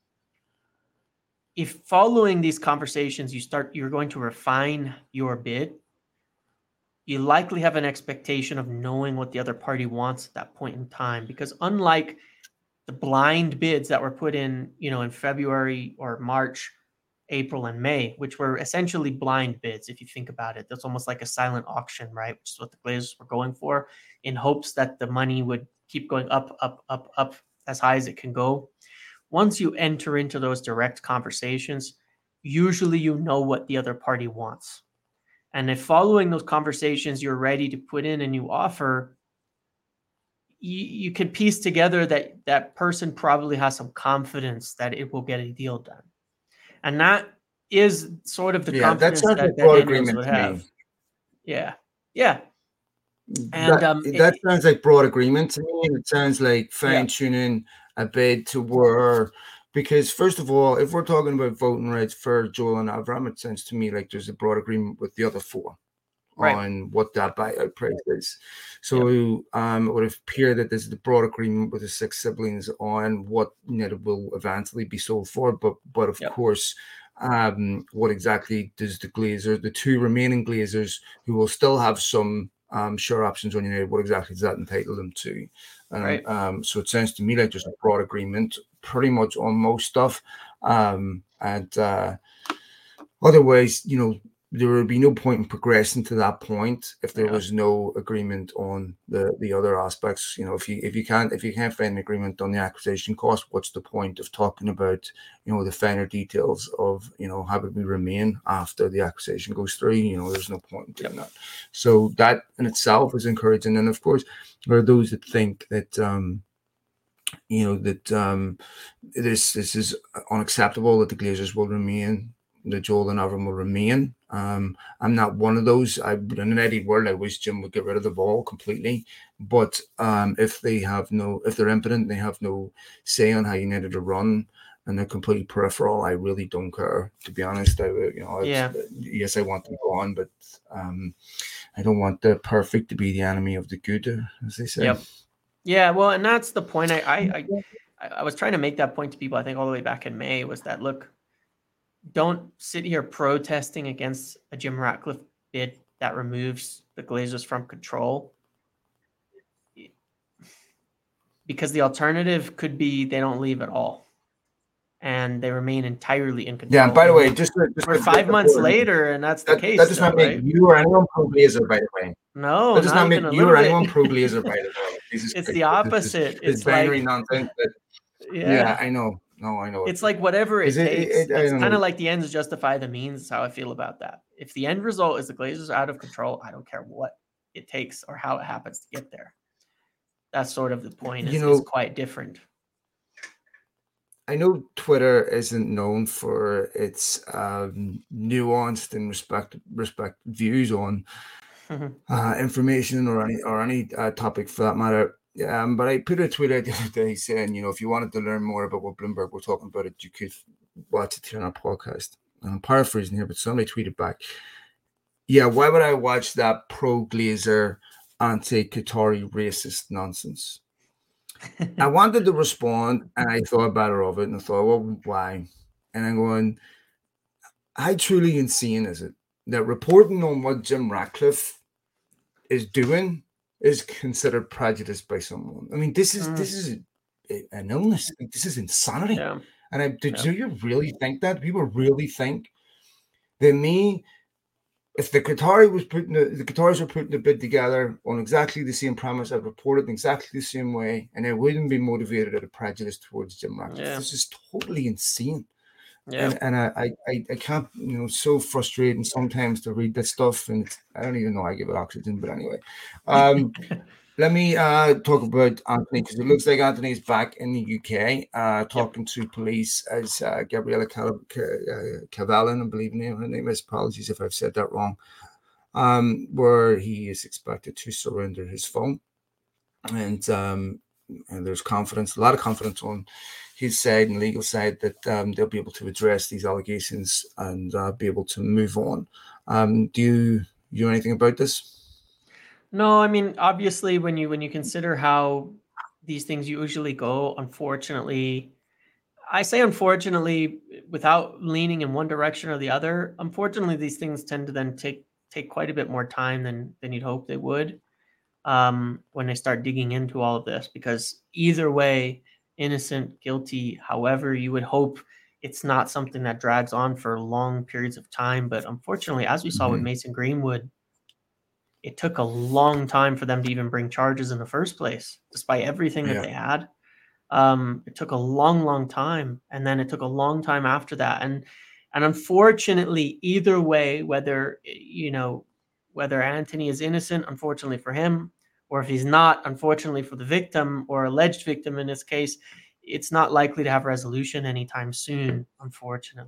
if following these conversations, you start, you're going to refine your bid, you likely have an expectation of knowing what the other party wants at that point in time. Because unlike the blind bids that were put in, you know, in February or March, April and May, which were essentially blind bids, if you think about it, that's almost like a silent auction, right? Which is what the Glazers were going for, in hopes that the money would keep going up, up, up, up as high as it can go. Once you enter into those direct conversations, usually you know what the other party wants. And if following those conversations, you're ready to put in a new offer, you, you can piece together that that person probably has some confidence that it will get a deal done. And that is sort of the Yeah, that confidence sounds that, like that broad Daniels agreement would to have. me. Yeah. Yeah. And That um, that it, sounds like broad agreement to me, and it sounds like yeah, fine tuning a bid to where, because first of all, if we're talking about voting rights for Joel and Avram, it sounds to me like there's a broad agreement with the other four right. on what that buyout price is. Yep. So um, it would appear that there's the broad agreement with the six siblings on what you know, it will eventually be sold for. But but of Yep. course, um, what exactly does the Glazer, the two remaining Glazers, who will still have some um, share options on United, what exactly does that entitle them to? Um, Right. um, so it sounds to me like there's a broad agreement pretty much on most stuff. Um, and uh, otherwise, you know, there would be no point in progressing to that point if there Yeah. was no agreement on the the other aspects. You know, if you if you can't if you can't find an agreement on the acquisition cost, what's the point of talking about, you know, the finer details of, you know, how would we remain after the acquisition goes through? You know, there's no point in doing that. So that in itself is encouraging. And of course, there are those that think that um you know that um this this is unacceptable, that the Glazers will remain, the Joel and Avram will remain. Um, I'm not one of those. I, in an ideal world, I wish Jim would get rid of the ball completely. But um, if they have no, if they're impotent, they have no say on how United to run, and they're completely peripheral, I really don't care. To be honest, I you know, Yeah. yes, I want them gone, but um, I don't want the perfect to be the enemy of the good, as they say. Yep. Yeah. Well, and that's the point. I I I, I was trying to make that point to people. I think all the way back in May was that look. Don't sit here protesting against a Jim Ratcliffe bid that removes the Glazers from control, because the alternative could be they don't leave at all and they remain entirely in control. Yeah, and by the way, just, just we're five months later, and that's that, the case. That does still, not make right? you or anyone pro Glazer, by the way. No, that does not, not make even a you little or bit. anyone pro Glazer, by the way. It's Christ. The opposite. This, it's binary like nonsense. That, yeah. yeah, I know. No, I know. It's like whatever it, it takes. It, it, it's kind of like the ends justify the means. Is how I feel about that. If the end result is the Glazers are out of control, I don't care what it takes or how it happens to get there. That's sort of the point. It's, you know, it's quite different. I know Twitter isn't known for its um, nuanced and respect respect views on uh, information or any or any uh, topic for that matter. Um, but I put a tweet out the other day saying, you know, if you wanted to learn more about what Bloomberg were talking about, it you could watch it here on our podcast. And I'm paraphrasing here, but somebody tweeted back, yeah, why would I watch that pro-Glazer, anti-Qatari racist nonsense? I wanted to respond, and I thought better of it, and I thought, well, why? And I'm going, how truly insane is it that reporting on what Jim Ratcliffe is doing is considered prejudice by someone? I mean, this is mm. this is an illness. This is insanity. Yeah. And I, did yeah. you really think that? People really think that me, if the Qatari was putting the, the Qataris were putting the bid together on exactly the same premise, I'd report it in exactly the same way, and I wouldn't be motivated out of prejudice towards Jim Ratcliffe. Yeah. This is totally insane. Yeah. And, and I, I, I can't, you know, so frustrating sometimes to read that stuff, and it's, I don't even know I give it oxygen, but anyway. Um, let me uh, talk about Anthony, because it looks like Anthony is back in the U K, uh, talking yep. to police as uh, Gabriella Cavallan, I believe her name is. Apologies if I've said that wrong. Um, where he is expected to surrender his phone, and um, and there's confidence, a lot of confidence on his side and legal side that um, they'll be able to address these allegations and uh, be able to move on. Um, do you, you know anything about this? No, I mean, obviously, when you when you consider how these things usually go, unfortunately, I say unfortunately without leaning in one direction or the other. Unfortunately, these things tend to then take take quite a bit more time than than you'd hope they would um, when they start digging into all of this, because either way, innocent, guilty, however, you would hope it's not something that drags on for long periods of time. But unfortunately, as we saw mm-hmm. with Mason Greenwood, it took a long time for them to even bring charges in the first place, despite everything yeah. that they had. Um, it took a long, long time. And then it took a long time after that. And, and unfortunately, either way, whether, you know, whether Anthony is innocent, unfortunately for him, or if he's not, unfortunately for the victim or alleged victim in this case, it's not likely to have resolution anytime soon, unfortunately.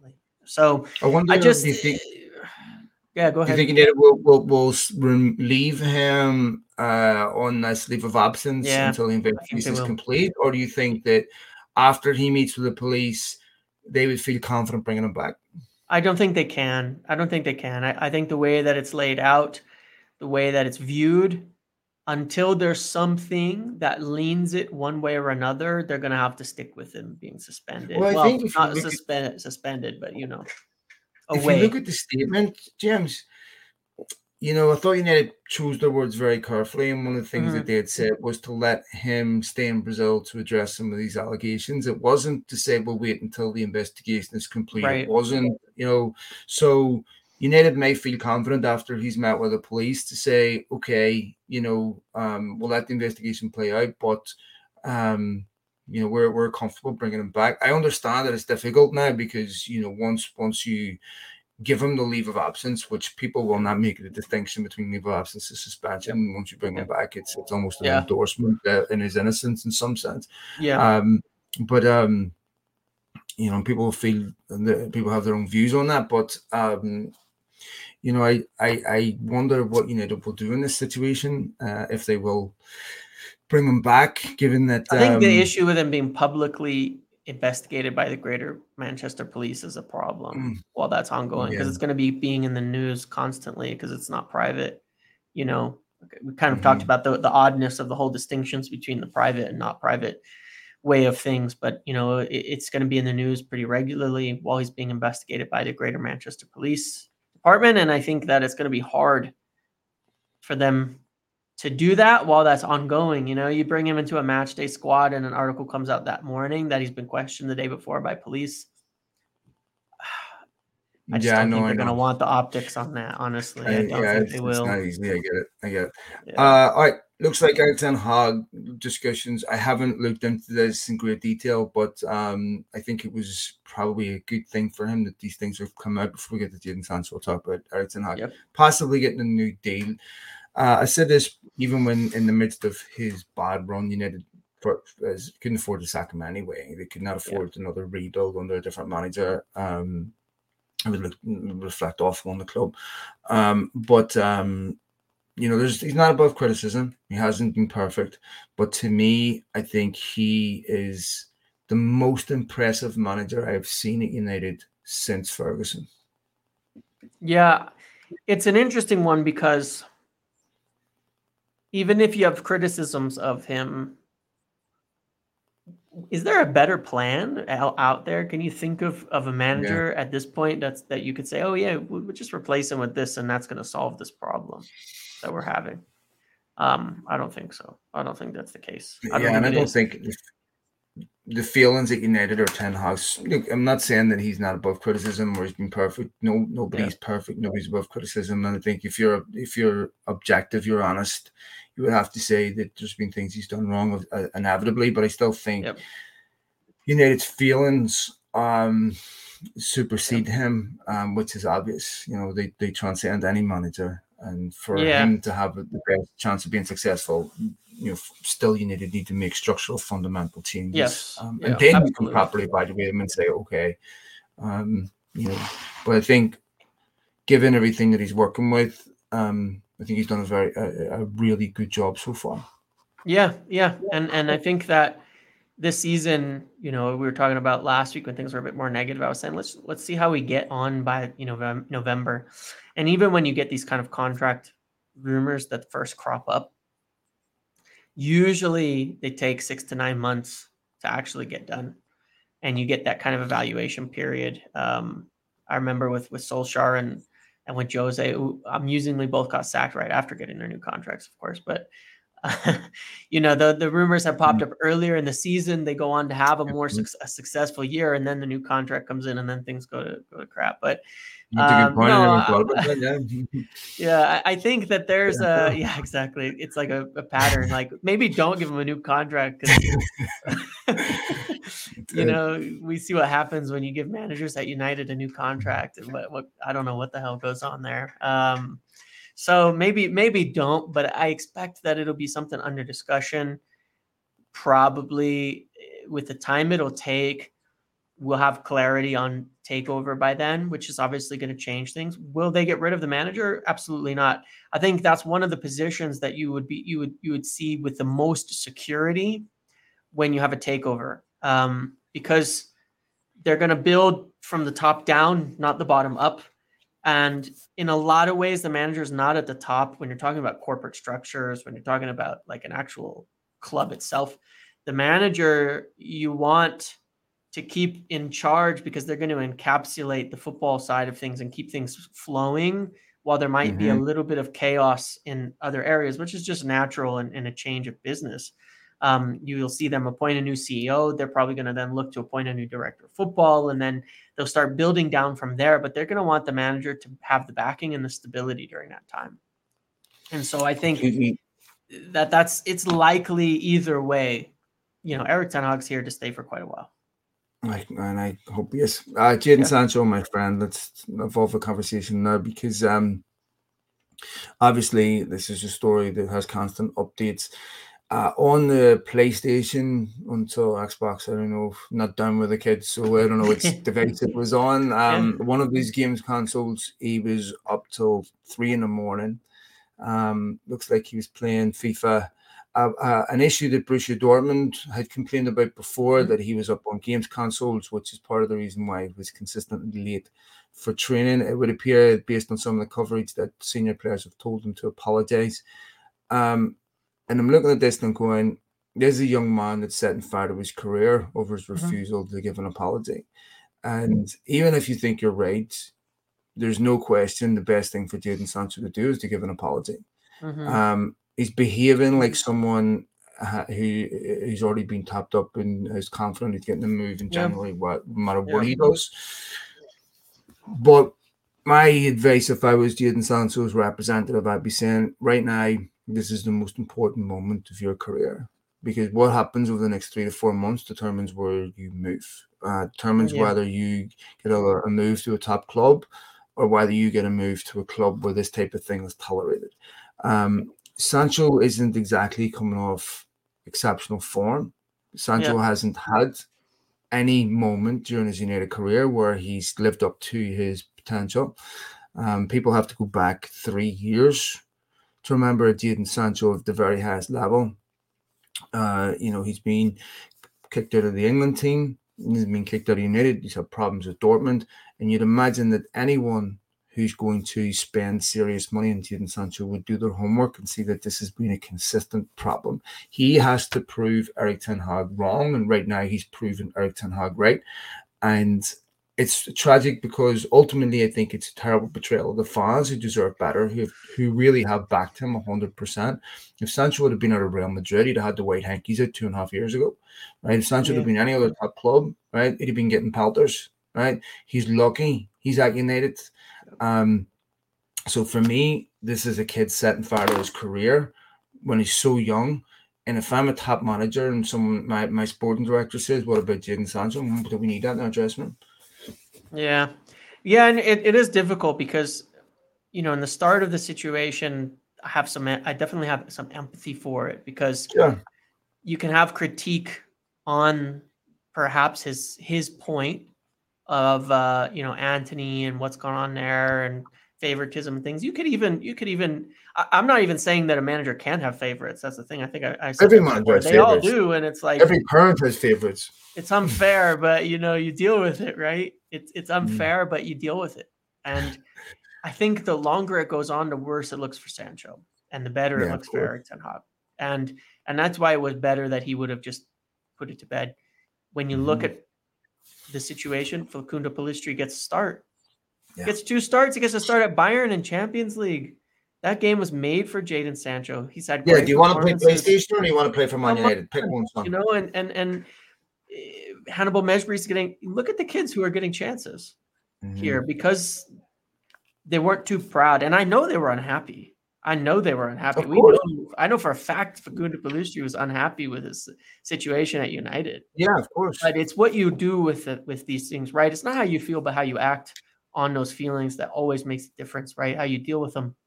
So I wonder, I just, do you think, yeah, go do you ahead. think United will, will, will leave him uh, on this leave of absence Yeah, until the I think investigation they is will. complete? Or do you think that after he meets with the police, they would feel confident bringing him back? I don't think they can. I don't think they can. I, I think the way that it's laid out, the way that it's viewed, until there's something that leans it one way or another, they're going to have to stick with him being suspended. Well, I Well, think if you not look at, suspended, suspended, but you know, if you look away. at the statement, James, you know, I thought United chose their words very carefully, and one of the things Mhm. that they had said was to let him stay in Brazil to address some of these allegations. It wasn't to say, we'll wait until the investigation is complete. It Right. wasn't, you know, so United may feel confident after he's met with the police to say, okay, you know, um, we'll let the investigation play out, but, um, you know, we're we're comfortable bringing him back. I understand that it's difficult now because, you know, once once you give him the leave of absence, which people will not make the distinction between leave of absence and suspension. Yep. Once you bring Yep. him back, it's it's almost an Yeah. endorsement uh, in his innocence in some sense. Yeah. Um, but um, you know, people feel that people have their own views on that. But um, you know, I I I wonder what United will do in this situation, uh, if they will bring him back, given that I think um, the issue with him being publicly investigated by the Greater Manchester Police is a problem Mm. while that's ongoing, because Yeah. it's going to be being in the news constantly because it's not private. You know, we kind of Mhm. talked about the, the oddness of the whole distinctions between the private and not private way of things, but you know, it, it's going to be in the news pretty regularly while he's being investigated by the Greater Manchester Police Department. And I think that it's going to be hard for them to do that while that's ongoing. You know, you bring him into a match day squad and an article comes out that morning that he's been questioned the day before by police. I just Yeah, I don't know, think I they're going to know. want the optics on that. Honestly, I, I don't yeah, think it's, they it's will. not easy. I get it. I get it. Yeah. Uh, all right. Looks like Eric Ten Hag discussions. I haven't looked into this in great detail, but um, I think it was probably a good thing for him that these things have come out. Before we get to Jadon Sancho, we'll talk about Eric Ten Hag Yep. possibly getting a new deal. Uh, I said this even when in the midst of his bad run, United for, as, couldn't afford to sack him anyway. They could not afford yeah. another rebuild under a different manager. Um, it would look, reflect awful on the club. Um, but um, you know, there's he's not above criticism. He hasn't been perfect, but to me, I think he is the most impressive manager I've seen at United since Ferguson. Yeah, it's an interesting one because even if you have criticisms of him, is there a better plan out, out there? Can you think of, of a manager yeah. at this point that's that you could say, oh yeah, we'll, we'll just replace him with this and that's going to solve this problem that we're having? Um, I don't think so. I don't think that's the case. I don't yeah, think and I don't is. think the feelings at United or Ten Hag. Look, I'm not saying that he's not above criticism or he's been perfect. No, nobody's yeah. perfect. Nobody's above criticism. And I think if you're if you're objective, you're honest, you would have to say that there's been things he's done wrong uh, inevitably. But I still think yep. United's feelings um, supersede yep. him, um, which is obvious. You know, they they transcend any manager, and for yeah. him to have the best chance of being successful, you know, still you need to need to make structural fundamental changes. Yes. Um, yeah, and then absolutely. you can properly evaluate them and say, okay, um, you know, but I think given everything that he's working with, um, I think he's done a very, a, a really good job so far. Yeah. Yeah. And, and I think that this season, you know, we were talking about last week when things were a bit more negative. I was saying, let's, let's see how we get on by, you know, November. And even when you get these kind of contract rumors that first crop up, usually they take six to nine months to actually get done. And you get that kind of evaluation period. Um, I remember with, with Solskjaer and, and with Jose, who amusingly both got sacked right after getting their new contracts, of course. But, uh, you know, the, the rumors have popped up earlier in the season. They go on to have a more su- a successful year, and then the new contract comes in, and then things go to, go to crap. But That's a good point. Um, no, I thought about that, yeah. yeah, I, I think that there's a yeah, exactly. It's like a, a pattern. Like maybe don't give him a new contract because you know we see what happens when you give managers at United a new contract, and what, what I don't know what the hell goes on there. Um, so maybe maybe don't, but I expect that it'll be something under discussion. Probably with the time it'll take. we'll have clarity on takeover by then, which is obviously going to change things. Will they get rid of the manager? Absolutely not. I think that's one of the positions that you would be you would you would see with the most security when you have a takeover, um, because they're going to build from the top down, not the bottom up. And in a lot of ways, the manager is not at the top when you're talking about corporate structures, when you're talking about like an actual club itself. The manager you want to keep in charge because they're going to encapsulate the football side of things and keep things flowing while there might mm-hmm. be a little bit of chaos in other areas, which is just natural in, in a change of business. Um, you'll see them appoint a new C E O. They're probably going to then look to appoint a new director of football, and then they'll start building down from there. But they're going to want the manager to have the backing and the stability during that time. And so I think mm-hmm. that that's it's likely either way. You know, Erik ten Hag's here to stay for quite a while. I, and I hope yes. Uh, Jadon Yeah. Sancho, my friend, let's evolve the conversation now because um, obviously this is a story that has constant updates. Uh, on the PlayStation until Xbox, I don't know, not done with the kids, so I don't know which device it was on. Um, yeah. One of these games consoles, he was up till three in the morning. Um, looks like he was playing FIFA. Uh, uh, an issue that Borussia Dortmund had complained about before, that he was up on games consoles, which is part of the reason why he was consistently late for training. It would appear, based on some of the coverage, that senior players have told him to apologize. Um, And I'm looking at this and going, there's a young man that's setting fire to his career over his refusal mm-hmm. to give an apology. And even if you think you're right, there's no question the best thing for Jadon Sancho to do is to give an apology. Mm-hmm. Um, he's behaving like someone uh, who who's already been tapped up and is confident he's getting a move in January, yeah. what, no matter what yeah. he does. But my advice, if I was Jadon Sancho's representative, I'd be saying right now, this is the most important moment of your career, because what happens over the next three to four months determines where you move, uh, determines yeah. whether you get a, a move to a top club or whether you get a move to a club where this type of thing is tolerated. Um, Sancho isn't exactly coming off exceptional form. Sancho yeah. hasn't had any moment during his United career where he's lived up to his potential. Um, people have to go back three years to remember Jadon Sancho at the very highest level. Uh, you know, he's been kicked out of the England team. He's been kicked out of United. He's had problems with Dortmund. And you'd imagine that anyone who's going to spend serious money on Jadon Sancho would do their homework and see that this has been a consistent problem. He has to prove Erik ten Hag wrong. And right now he's proven Erik ten Hag right. And it's tragic because ultimately I think it's a terrible betrayal of the fans who deserve better, who who really have backed him one hundred percent. If Sancho would have been out of Real Madrid, he'd have had the white hankies out two and a half years ago, right? If Sancho yeah. would have been any other top club, right, he'd have been getting pelters, right? He's lucky. He's at United. Um, so for me, this is a kid setting fire to his career when he's so young. And if I'm a top manager and someone, my, my sporting director says, what about Jadon Sancho? Do we need that in our dressing room? Yeah. Yeah. And it, it is difficult because, you know, in the start of the situation, I have some, I definitely have some empathy for it because yeah. you can have critique on perhaps his, his point of, uh, you know, Antony and what's going on there and favoritism and things. You could even, you could even, I, I'm not even saying that a manager can't have favorites. That's the thing. I think I, I said every manager has they favorites. all do. And it's like, every parent has favorites. It's unfair, but you know, you deal with it, right? It's it's unfair, mm. but you deal with it. And I think the longer it goes on, the worse it looks for Sancho, and the better yeah, it looks for Erik ten Hag. And and that's why it was better that he would have just put it to bed. When you mm-hmm. look at the situation, Facundo Pellistri gets a start. Yeah. Gets two starts. He gets a start at Bayern in Champions League. That game was made for Jadon Sancho. He's had yeah. Do you want to play PlayStation or do you want to play for Man United? Pick one. Son. You know, and and and. Hannibal Mejbri's getting, look at the kids who are getting chances mm-hmm. here because they weren't too proud. And I know they were unhappy. I know they were unhappy. We know, I know for a fact Facundo Pellistri was unhappy with his situation at United. Yeah, of course. But it's what you do with it, with these things, right? It's not how you feel, but how you act on those feelings that always makes a difference, right? How you deal with them.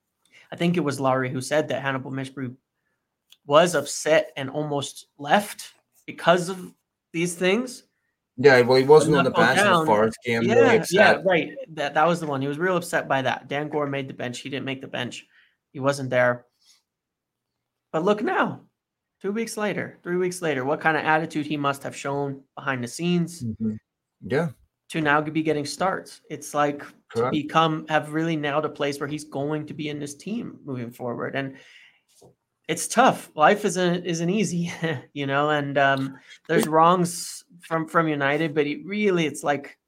I think it was Laurie who said that Hannibal Mejbri was upset and almost left because of these things. Yeah, well, he But wasn't on not the go bench in the down. Forest game, really Yeah, yeah, upset. right. That that was the one. He was real upset by that. Dan Gore made the bench. He didn't make the bench. He wasn't there. But look now, two weeks later, three weeks later, what kind of attitude he must have shown behind the scenes Mhm. Yeah, to now be getting starts. It's like to correct. become have really nailed a place where he's going to be in this team moving forward. And it's tough. Life isn't isn't easy, you know, and um, there's wrongs from from United, but it really it's like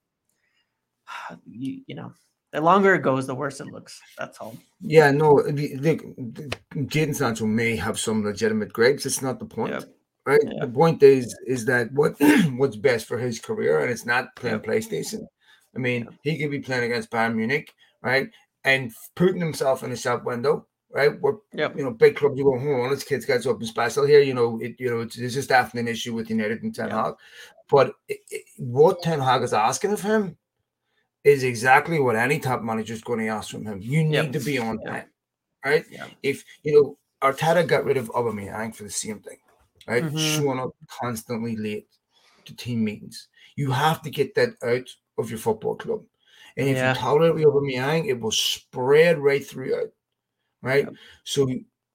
you, you know, the longer it goes, the worse it looks. That's all. Yeah, no, the, the, the Jadon Sancho may have some legitimate gripes. It's not the point, Yep. right? Yeah. The point is is that what what's best for his career, and it's not playing Yep. PlayStation. I mean, Yep. he could be playing against Bayern Munich, right, and putting himself in a shop window, right? Where Yep. you know big clubs, you go, hold on, this kid's got something special here. You know, it you know it's, it's just often an issue with United and Ten Yep. Hag, but it, it, what Ten Hag is asking of him is exactly what any top manager is going to ask from him. You need Yep. to be on Yep. time, right? Yep. If you know Arteta got rid of Aubameyang for the same thing, right? Mhm. Showing up constantly late to team meetings. You have to get that out of your football club, and if Yeah. you tolerate Aubameyang, it will spread right throughout, right? Yep. So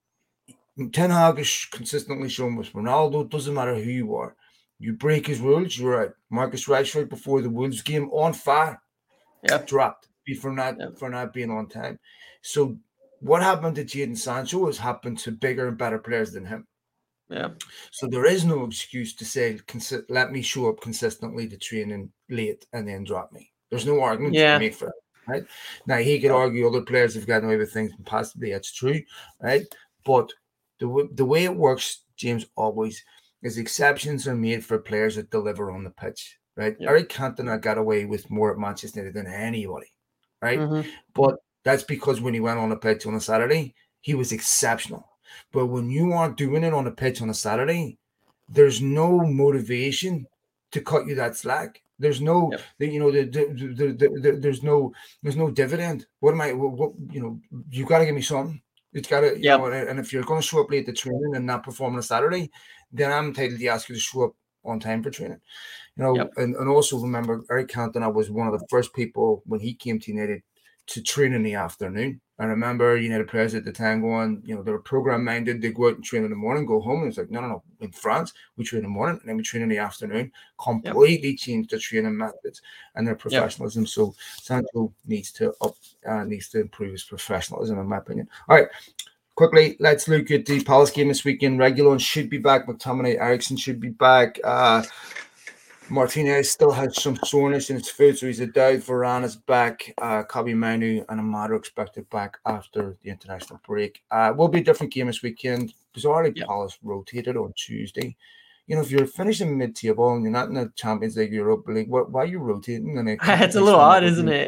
Ten Hag is consistently shown with Ronaldo. It doesn't matter who you are. You break his rules, you're out. Marcus Rashford before the Wolves game on fire. Yep. Dropped for not Yep. for not being on time. So what happened to Jadon Sancho has happened to bigger and better players than him. Yeah. So there is no excuse to say, consi- let me show up consistently to training late and then drop me. There's no argument Yeah. to make for it, right? Now he could Yep. argue other players have gotten away with things, and possibly that's true, right? But the w- the way it works, James, always is exceptions are made for players that deliver on the pitch. Right, Yep. Eric Cantona got away with more at Manchester United than anybody, right? Mhm. But that's because when he went on the pitch on a Saturday, he was exceptional. But when you aren't doing it on the pitch on a Saturday, there's no motivation to cut you that slack. There's no, Yep. the, you know, the, the, the, the, the, there's no, there's no dividend. What am I? What, what you know, you got to give me something. It's got to, you Yep. know, and, and if you're going to show up late to training and not perform on a Saturday, then I'm entitled to ask you to show up on time for training. You know, Yep. and, and also remember, Eric Cantona was one of the first people when he came to United to train in the afternoon. I remember United players at the time going, you know, they were program minded. They go out and train in the morning, go home. And it's like, no, no, no. In France, we train in the morning and then we train in the afternoon. Completely yep. changed the training methods and their professionalism. Yep. So Sancho needs to up, uh, needs to improve his professionalism, in my opinion. All right. Quickly, let's look at the Palace game this weekend. Reguilón should be back. McTominay, Eriksen should be back. Uh, Martinez still has some soreness in his foot, so he's a doubt. Varane is back. Uh, Kobbie Mainoo and Amado expected back after the international break. Uh, will be a different game this weekend. Bizarrely, yep. Palace rotated on Tuesday. You know, if you're finishing mid-table and you're not in the Champions League, Europa League, what, why are you rotating? And it's a little odd, isn't it?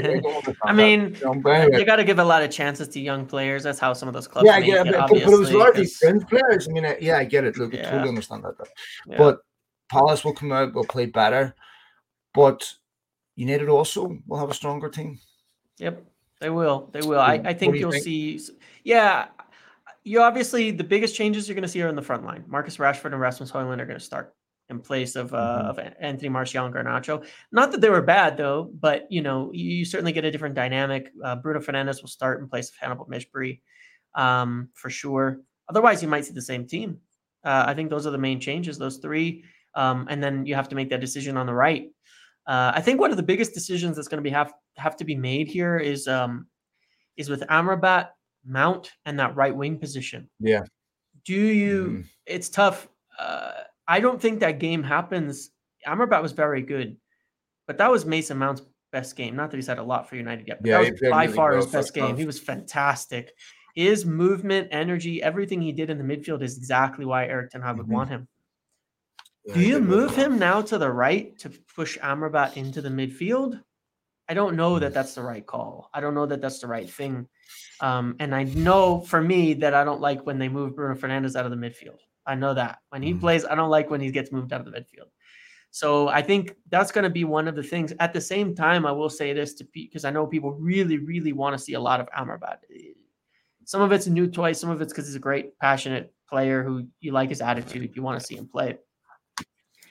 I mean, you know, got to give a lot of chances to young players. That's how some of those clubs yeah, make yeah, it, but, obviously. But it was largely fringe players. I mean, uh, yeah, I get it. Look, yeah. I totally understand that. Yeah. But Palace will come out, will play better. But United also will have a stronger team. Yep, they will. They will. I, I think you you'll think? see. Yeah, you obviously the biggest changes you're going to see are in the front line. Marcus Rashford and Rasmus Højlund are going to start in place of uh, mm-hmm. of Anthony Martial and Garnacho. Not that they were bad though, but you know you, you certainly get a different dynamic. Uh, Bruno Fernandes will start in place of Hannibal Mejbri um, for sure. Otherwise, you might see the same team. Uh, I think those are the main changes. Those three, um, and then you have to make that decision on the right. Uh, I think one of the biggest decisions that's going to be have have to be made here is um, is with Amrabat, Mount, and that right wing position. Yeah. Do you? Mm-hmm. It's tough. Uh, I don't think that game happens. Amrabat was very good, but that was Mason Mount's best game. Not that he's had a lot for United yet, but yeah, that was by really far well his best game. Half. He was fantastic. His movement, energy, everything he did in the midfield is exactly why Erik ten Hag would mm-hmm. want him. Yeah, Do you move him well. now to the right to push Amrabat into the midfield? I don't know mm-hmm. that that's the right call. I don't know that that's the right thing. Um, and I know for me that I don't like when they move Bruno Fernandes out of the midfield. I know that. When he mm-hmm. plays, I don't like when he gets moved out of the midfield. So I think that's going to be one of the things. At the same time, I will say this to because I know people really, really want to see a lot of Amrabat. Some of it's a new toy. Some of it's because he's a great, passionate player who you like his attitude. You want to see him play.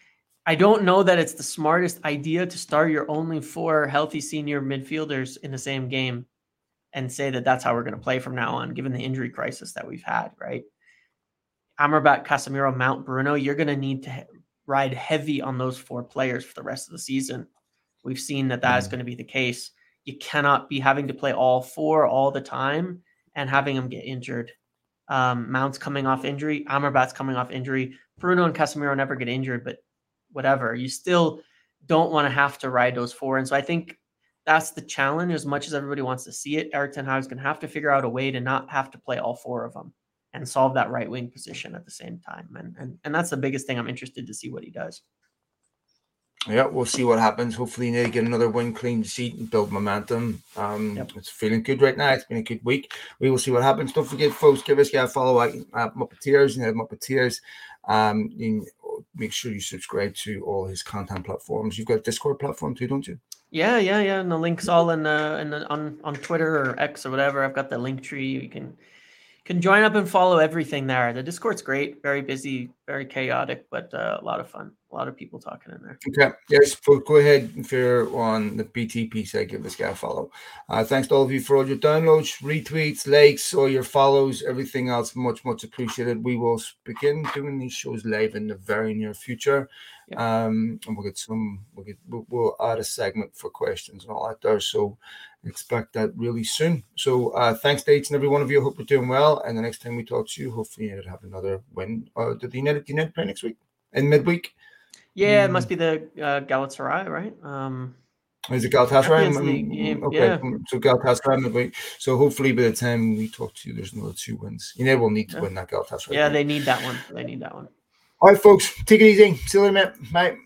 I don't know that it's the smartest idea to start your only four healthy senior midfielders in the same game and say that that's how we're going to play from now on, given the injury crisis that we've had, right? Amrabat, Casemiro, Mount, Bruno, you're going to need to ride heavy on those four players for the rest of the season. We've seen that that mm. is going to be the case. You cannot be having to play all four all the time and having them get injured. Um, Mount's coming off injury. Amrabat's coming off injury. Bruno and Casemiro never get injured, but whatever. You still don't want to have to ride those four. And so I think that's the challenge. As much as everybody wants to see it, Erik ten Hag is going to have to figure out a way to not have to play all four of them and solve that right wing position at the same time. And, and, and that's the biggest thing. I'm interested to see what he does. Yeah, we'll see what happens. Hopefully, they get another win, clean sheet, and build momentum. Um, yep. It's feeling good right now. It's been a good week. We will see what happens. Don't forget, folks, give us a follow at uh, Muppeteers and Muppeteers. Um, you make sure you subscribe to all his content platforms. You've got a Discord platform too, don't you? Yeah, yeah, yeah. And the link's all in uh, in the, on on Twitter or X or whatever. I've got the link tree. You can. Can join up and follow everything there. The Discord's great, very busy, very chaotic, but uh, a lot of fun. A lot of people talking in there. Okay, yes, go ahead if you're on the B T P side, give this guy a follow. Uh, thanks to all of you for all your downloads, retweets, likes, all your follows, everything else. Much, much appreciated. We will begin doing these shows live in the very near future. Yep. Um, and we'll get some. We'll get. We'll, we'll add a segment for questions and all that there. So expect that really soon. So uh, thanks to each and every one of you. Hope you're doing well. And the next time we talk to you, hopefully you'll have another win. Uh, did the United United play next week in midweek? Yeah, it must be the uh, Galatasaray, right? Um, Is it Galatasaray? League, okay, yeah. So Galatasaray midweek. So hopefully by the time we talk to you, there's another two wins. United will need to yeah. win that Galatasaray. Yeah, they need that one. They need that one. All right, folks, take it easy. See you later, mate. Bye.